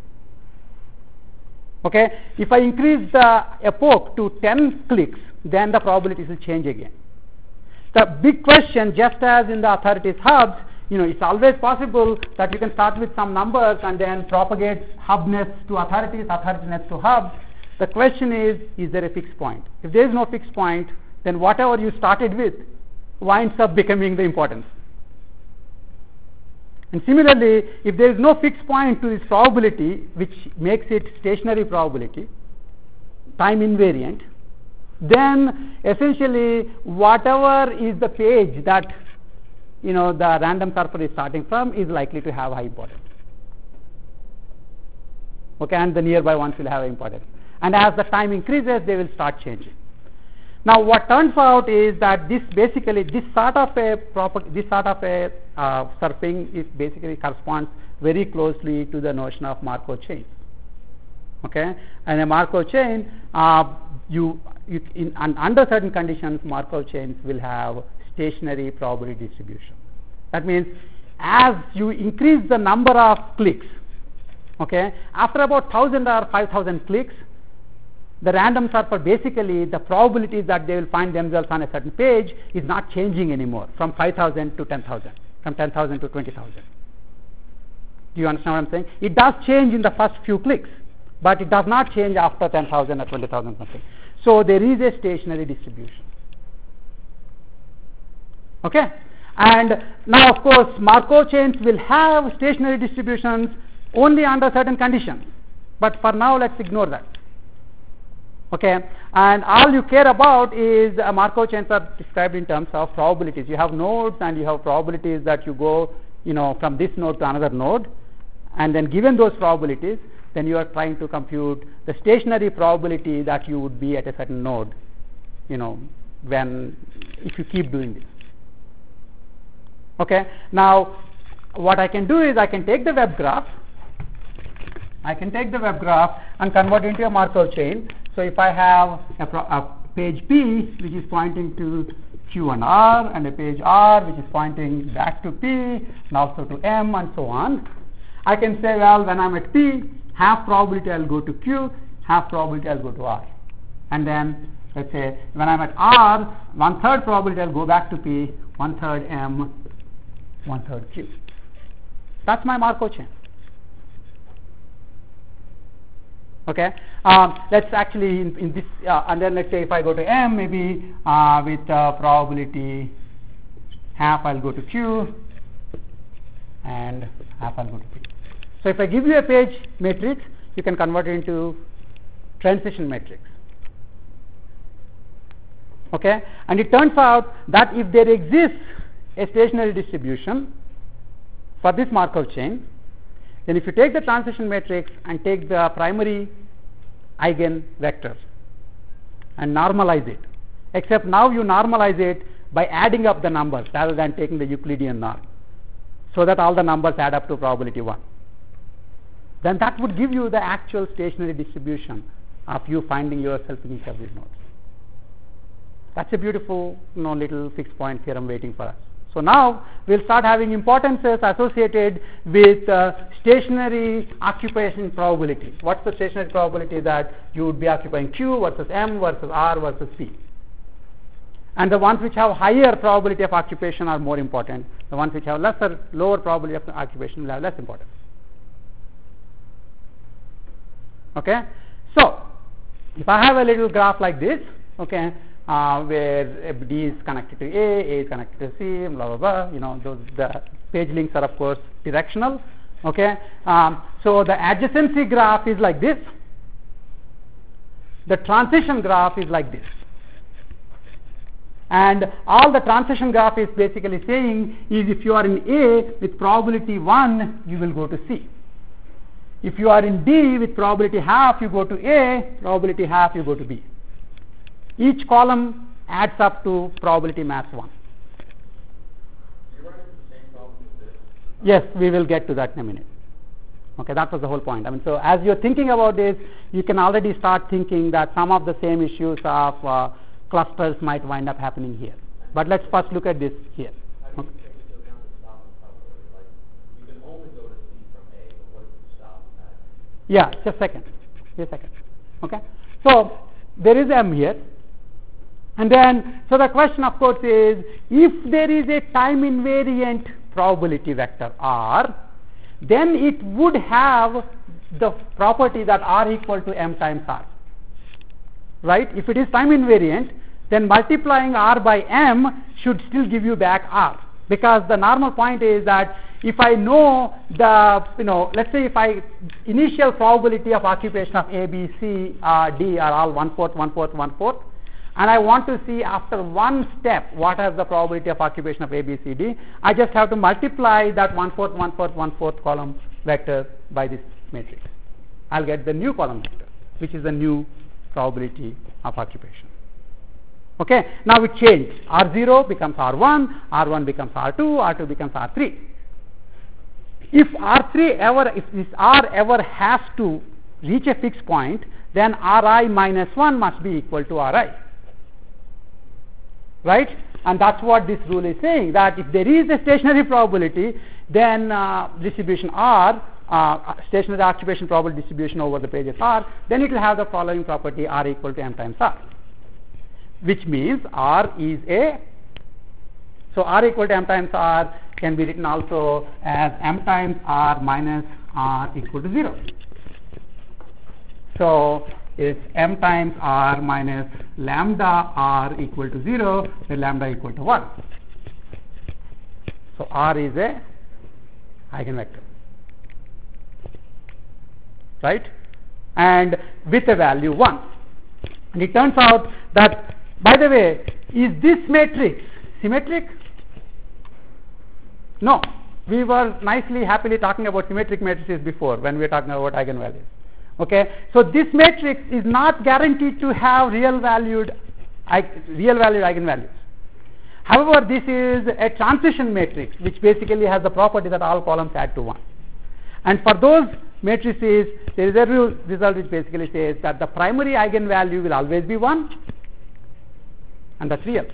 Okay, if I increase the epoch to ten clicks, then the probabilities will change again. The big question, just as in the authorities hubs, you know, it's always possible that you can start with some numbers and then propagate hubness to authorities, authorityness to hubs. The question is, is there a fixed point? If there is no fixed point, then whatever you started with winds up becoming the importance. And similarly, if there is no fixed point to this probability, which makes it stationary probability, time invariant, then essentially whatever is the page that you know, the random surfer is starting from is likely to have high importance. Okay, and the nearby ones will have importance. And as the time increases, they will start changing. Now, what turns out is that this basically this sort of a proper this sort of a uh, surfing is basically corresponds very closely to the notion of Markov chains. Okay, and a Markov chain, uh, you, you in un, under certain conditions, Markov chains will have stationary probability distribution. That means as you increase the number of clicks, okay, after about thousand or five thousand clicks, the random surfer basically the probabilities that they will find themselves on a certain page is not changing anymore from five thousand to ten thousand, from ten thousand to twenty thousand. Do you understand what I'm saying? It does change in the first few clicks, but it does not change after ten thousand or twenty thousand something. So there is a stationary distribution. Okay, and now of course Markov chains will have stationary distributions only under certain conditions, but for now let's ignore that. Okay, and all you care about is uh, Markov chains are described in terms of probabilities. You have nodes and you have probabilities that you go, you know, from this node to another node, and then given those probabilities, then you are trying to compute the stationary probability that you would be at a certain node, you know, when if you keep doing this. Okay, now what I can do is I can take the web graph, I can take the web graph and convert it into a Markov chain. So if I have a, pro a page P which is pointing to Q and R, and a page R which is pointing back to P and also to M and so on, I can say, well, when I'm at P, half probability I'll go to Q, half probability I'll go to R. And then let's say when I'm at R, one third probability I'll go back to P, one third M, one third Q. That's my Markov chain. Okay, um, let's actually in, in this, uh, and then let's say if I go to M, maybe uh, with uh, probability half I'll go to Q and half I'll go to P. So if I give you a page matrix, you can convert it into transition matrix. Okay, and it turns out that if there exists a stationary distribution for this Markov chain, then if you take the transition matrix and take the primary eigen vector and normalize it, except now you normalize it by adding up the numbers rather than taking the Euclidean norm, so that all the numbers add up to probability one, then that would give you the actual stationary distribution of you finding yourself in each of these nodes. That's a beautiful, you know, little fixed point theorem waiting for us. So now we'll start having importances associated with uh, stationary occupation probability. What's the stationary probability that you would be occupying Q versus M versus R versus P? And the ones which have higher probability of occupation are more important. The ones which have lesser, lower probability of occupation will have less importance. Okay, so if I have a little graph like this, okay, uh, where D is connected to A, A is connected to C, blah blah blah. You know, those the page links are of course directional. Okay, um, so the adjacency graph is like this. The transition graph is like this. And all the transition graph is basically saying is if you are in A with probability one, you will go to C. If you are in D with probability half, you go to A, probability half, you go to B. Each column adds up to probability mass one. You run into the same problem with this? Yes, we will get to that in a minute. Okay, that was the whole point. I mean, so as you're thinking about this, you can already start thinking that some of the same issues of uh, clusters might wind up happening here. But let's first look at this here. How do you take into account the stopping probability? Like, you can only go to C from A, but what if you stop at? Yeah, just a second. Just a second. Okay. So there is M here. And then, so the question of course is, if there is a time invariant probability vector R, then it would have the property that R equal to M times R. Right? If it is time invariant, then multiplying R by M should still give you back R. Because the normal point is that if I know the, you know, let's say if I, initial probability of occupation of A, B, C, uh, D are all one fourth, one fourth, one fourth, and I want to see after one step what is the probability of occupation of A, B, C, D, I just have to multiply that one-fourth, one-fourth, one-fourth column vector by this matrix. I'll get the new column vector, which is the new probability of occupation. Okay, now it changed. R zero becomes R one, R one becomes R two, R two becomes R three. If R three ever, if this R ever has to reach a fixed point, then Ri minus one must be equal to Ri. Right? And that's what this rule is saying, that if there is a stationary probability, then uh, distribution R, uh, stationary occupation probability distribution over the pages R, then it will have the following property, R equal to M times R. Which means R is a, so R equal to M times R can be written also as M times R minus R equal to zero. So it's M times R minus lambda R equal to zero, then lambda equal to one. So R is a eigenvector, right? And with a value one. And it turns out that, by the way, is this matrix symmetric? No. We were nicely, happily talking about symmetric matrices before when we were talking about eigenvalues. Okay? So this matrix is not guaranteed to have real valued, real valued eigenvalues. However, this is a transition matrix which basically has the property that all columns add to one. And for those matrices, there is a real result which basically says that the primary eigenvalue will always be one, and that's real.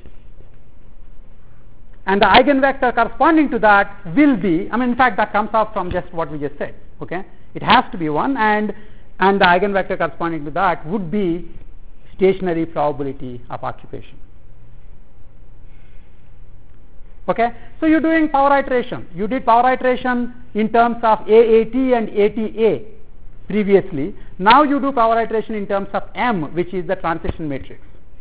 And the eigenvector corresponding to that will be, I mean, in fact, that comes out from just what we just said. Okay, it has to be one, and and the eigenvector corresponding to that would be stationary probability of occupation. Okay, so you're doing power iteration. You did power iteration in terms of A A T and A T A previously. Now you do power iteration in terms of M, which is the transition matrix.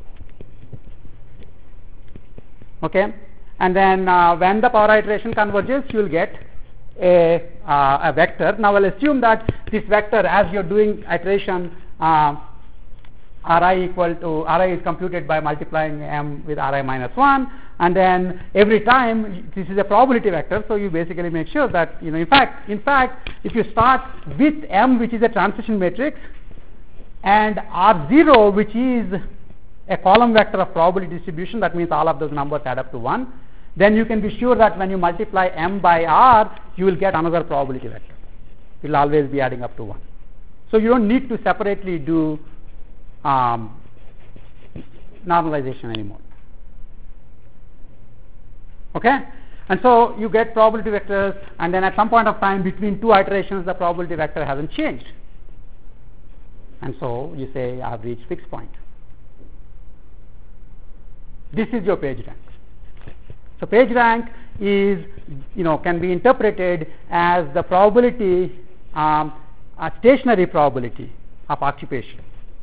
Okay, and then uh, when the power iteration converges, you will get a, uh, a vector. Now I'll assume that this vector, as you're doing iteration, uh, Ri equal to Ri is computed by multiplying M with Ri minus one, and then every time this is a probability vector, so you basically make sure that, you know, in fact, in fact, if you start with M, which is a transition matrix, and R zero, which is a column vector of probability distribution, that means all of those numbers add up to one, then you can be sure that when you multiply M by R, you will get another probability vector. It will always be adding up to one. So you don't need to separately do um, normalization anymore. Okay? And so you get probability vectors, and then at some point of time between two iterations, the probability vector hasn't changed. And so you say, I've reached fixed point. This is your page rank. So page rank is, you know, can be interpreted as the probability, um, a stationary probability of occupation.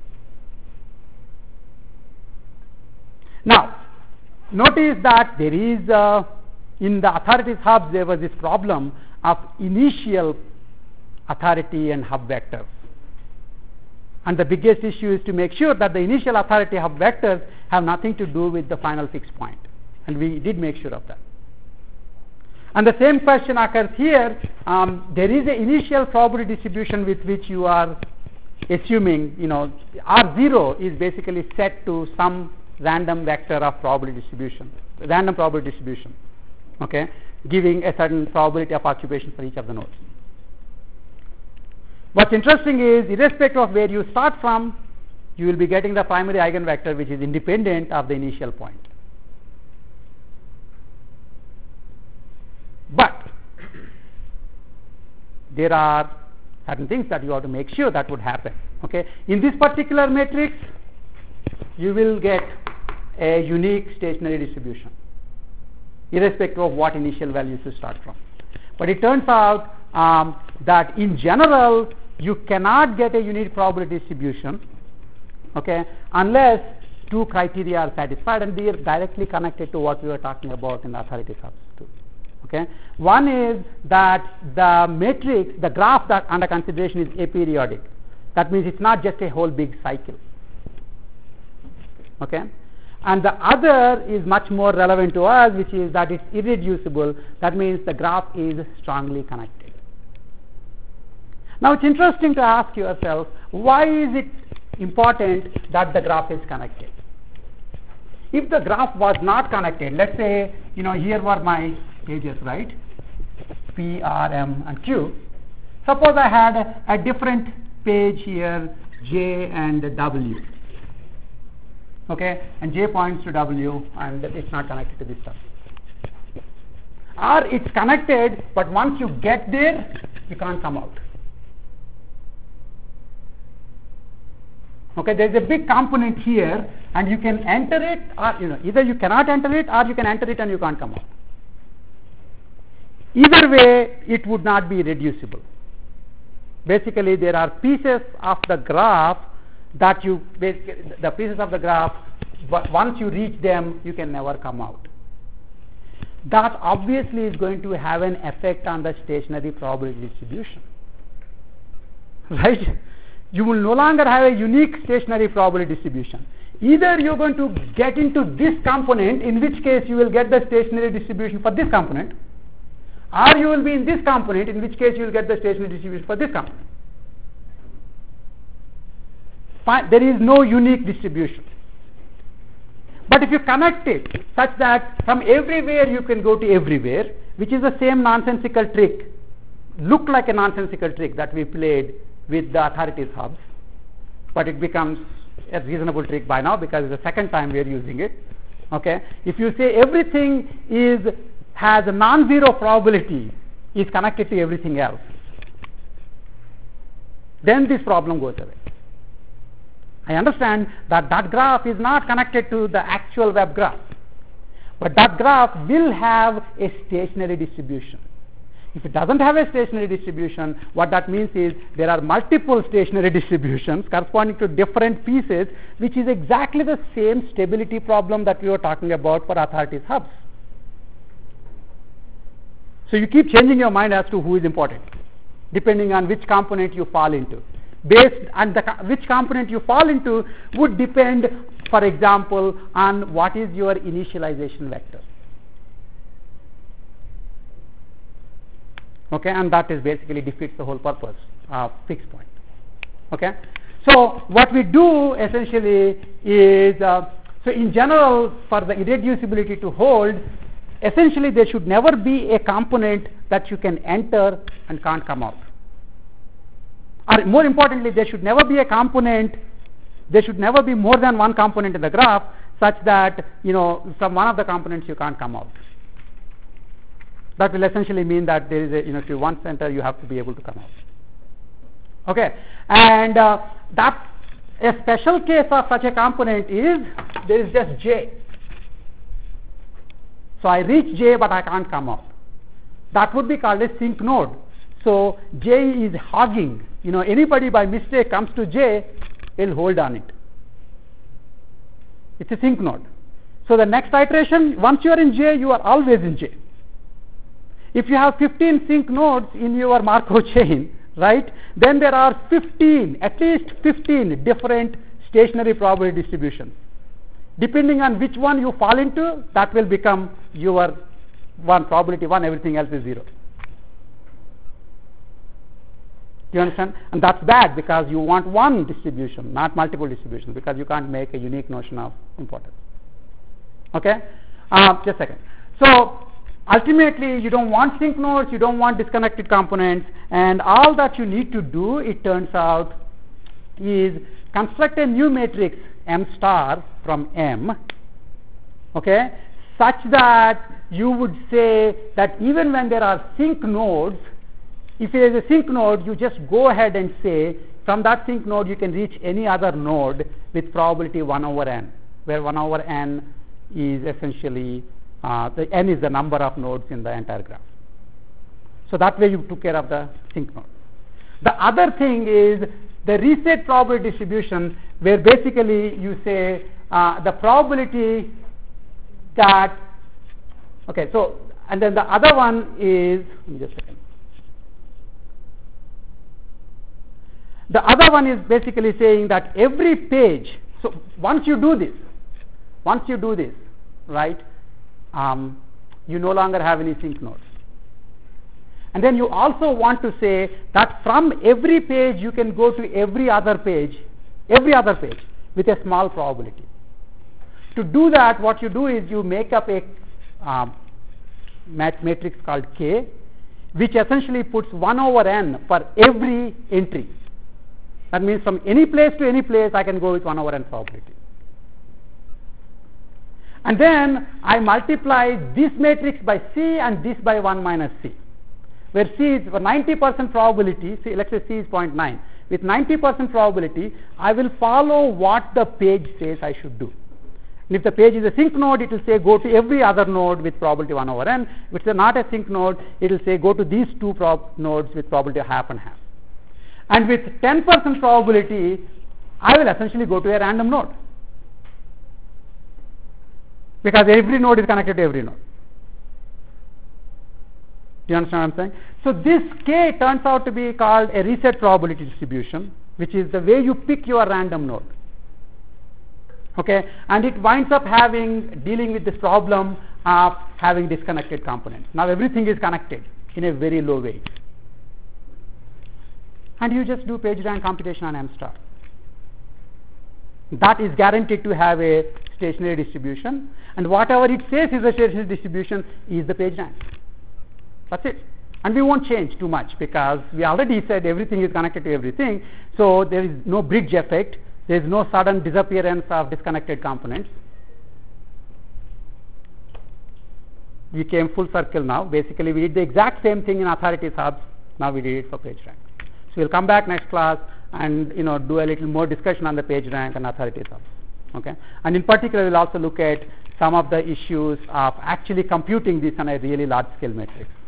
Now, notice that there is, uh, in the authorities hubs, there was this problem of initial authority and hub vectors. And the biggest issue is to make sure that the initial authority hub vectors have nothing to do with the final fixed point. And we did make sure of that. And the same question occurs here. Um, there is an initial probability distribution with which you are assuming, you know, R zero is basically set to some random vector of probability distribution, random probability distribution, okay, giving a certain probability of occupation for each of the nodes. What's interesting is, irrespective of where you start from, you will be getting the primary eigenvector which is independent of the initial point. But there are certain things that you have to make sure that would happen. Okay, in this particular matrix, you will get a unique stationary distribution, irrespective of what initial values you start from. But it turns out um, that in general, you cannot get a unique probability distribution, okay, unless two criteria are satisfied, and they are directly connected to what we were talking about in the authority hubs too. Okay, one is that the matrix, the graph that under consideration is aperiodic. That means it's not just a whole big cycle. Okay, and the other is much more relevant to us, which is that it's irreducible. That means the graph is strongly connected. Now it's interesting to ask yourself, why is it important that the graph is connected? If the graph was not connected, let's say, you know, here were my pages, right? P, R, M, and Q. Suppose I had a, a different page here, J and W. Okay, and J points to W, and it's not connected to this stuff. Or it's connected, but once you get there, you can't come out. Okay, there is a big component here, and you can enter it, or you know, either you cannot enter it, or you can enter it and you can't come out. Either way, it would not be reducible. Basically, there are pieces of the graph that you, the pieces of the graph, but once you reach them, you can never come out. That obviously is going to have an effect on the stationary probability distribution, right? You will no longer have a unique stationary probability distribution. Either you're going to get into this component, in which case you will get the stationary distribution for this component, or you will be in this component, in which case you will get the stationary distribution for this component. Fine, there is no unique distribution. But if you connect it such that from everywhere you can go to everywhere, which is the same nonsensical trick, look like a nonsensical trick that we played with the authorities hubs, but it becomes a reasonable trick by now because it's the second time we are using it. Okay, if you say everything is has a non-zero probability is connected to everything else, then this problem goes away. I understand that that graph is not connected to the actual web graph, but that graph will have a stationary distribution. If it doesn't have a stationary distribution, what that means is there are multiple stationary distributions corresponding to different pieces, which is exactly the same stability problem that we were talking about for authorities hubs. So you keep changing your mind as to who is important, depending on which component you fall into. Based on the which component you fall into would depend, for example, on what is your initialization vector. Okay, and that is basically defeats the whole purpose of fixed point. Okay, so what we do essentially is, uh, so in general, for the irreducibility to hold, essentially there should never be a component that you can enter and can't come out. Or more importantly, there should never be a component, there should never be more than one component in the graph such that, you know, from one of the components you can't come out. That will essentially mean that there is a, you know, if you want center, you have to be able to come out. Okay, and uh, that a special case of such a component is there is just J. So I reach J, but I can't come out. That would be called a sink node. So J is hogging. You know, anybody by mistake comes to J, will hold on it. It's a sink node. So the next iteration, once you are in J, you are always in J. If you have fifteen sink nodes in your Markov chain, right, then there are fifteen, at least fifteen different stationary probability distributions. Depending on which one you fall into, that will become your one probability one, everything else is zero. Do you understand? And that's bad because you want one distribution, not multiple distributions, because you can't make a unique notion of importance. Okay? Uh, just a second. So ultimately, you don't want sink nodes, you don't want disconnected components, and all that you need to do, it turns out, is construct a new matrix M star from M, okay, such that you would say that even when there are sink nodes, if there is a sink node, you just go ahead and say from that sink node you can reach any other node with probability one over n, where one over n is essentially uh, the n is the number of nodes in the entire graph. So that way you took care of the sink node. The other thing is the reset probability distribution, where basically you say uh, the probability that, okay, so, and then the other one is, let me just a second. The other one is basically saying that every page, so once you do this, Once you do this, right, um, you no longer have any sync nodes. And then you also want to say that from every page you can go to every other page, every other page with a small probability. To do that, what you do is you make up a um, mat- matrix called K, which essentially puts one over n for every entry. That means from any place to any place I can go with one over n probability. And then I multiply this matrix by C and this by one minus C, where C is for ninety percent probability, C, let's say C is zero point nine. With ninety percent probability, I will follow what the page says I should do. And if the page is a sync node, it will say go to every other node with probability one over n. If it's not a sync node, it will say go to these two prob- nodes with probability half and half. And with ten percent probability, I will essentially go to a random node, because every node is connected to every node. Do you understand what I'm saying? So this K turns out to be called a reset probability distribution, which is the way you pick your random node. Okay, and it winds up having dealing with this problem of having disconnected components. Now everything is connected in a very low weight, and you just do PageRank computation on M star. That is guaranteed to have a stationary distribution, and whatever it says is a stationary distribution is the PageRank. That's it. And we won't change too much because we already said everything is connected to everything, so there is no bridge effect. There is no sudden disappearance of disconnected components. We came full circle now. Basically, we did the exact same thing in authorities hubs. Now we did it for PageRank. So we'll come back next class and you know do a little more discussion on the PageRank and authorities hubs. Okay, and in particular, we'll also look at some of the issues of actually computing this on a really large scale matrix.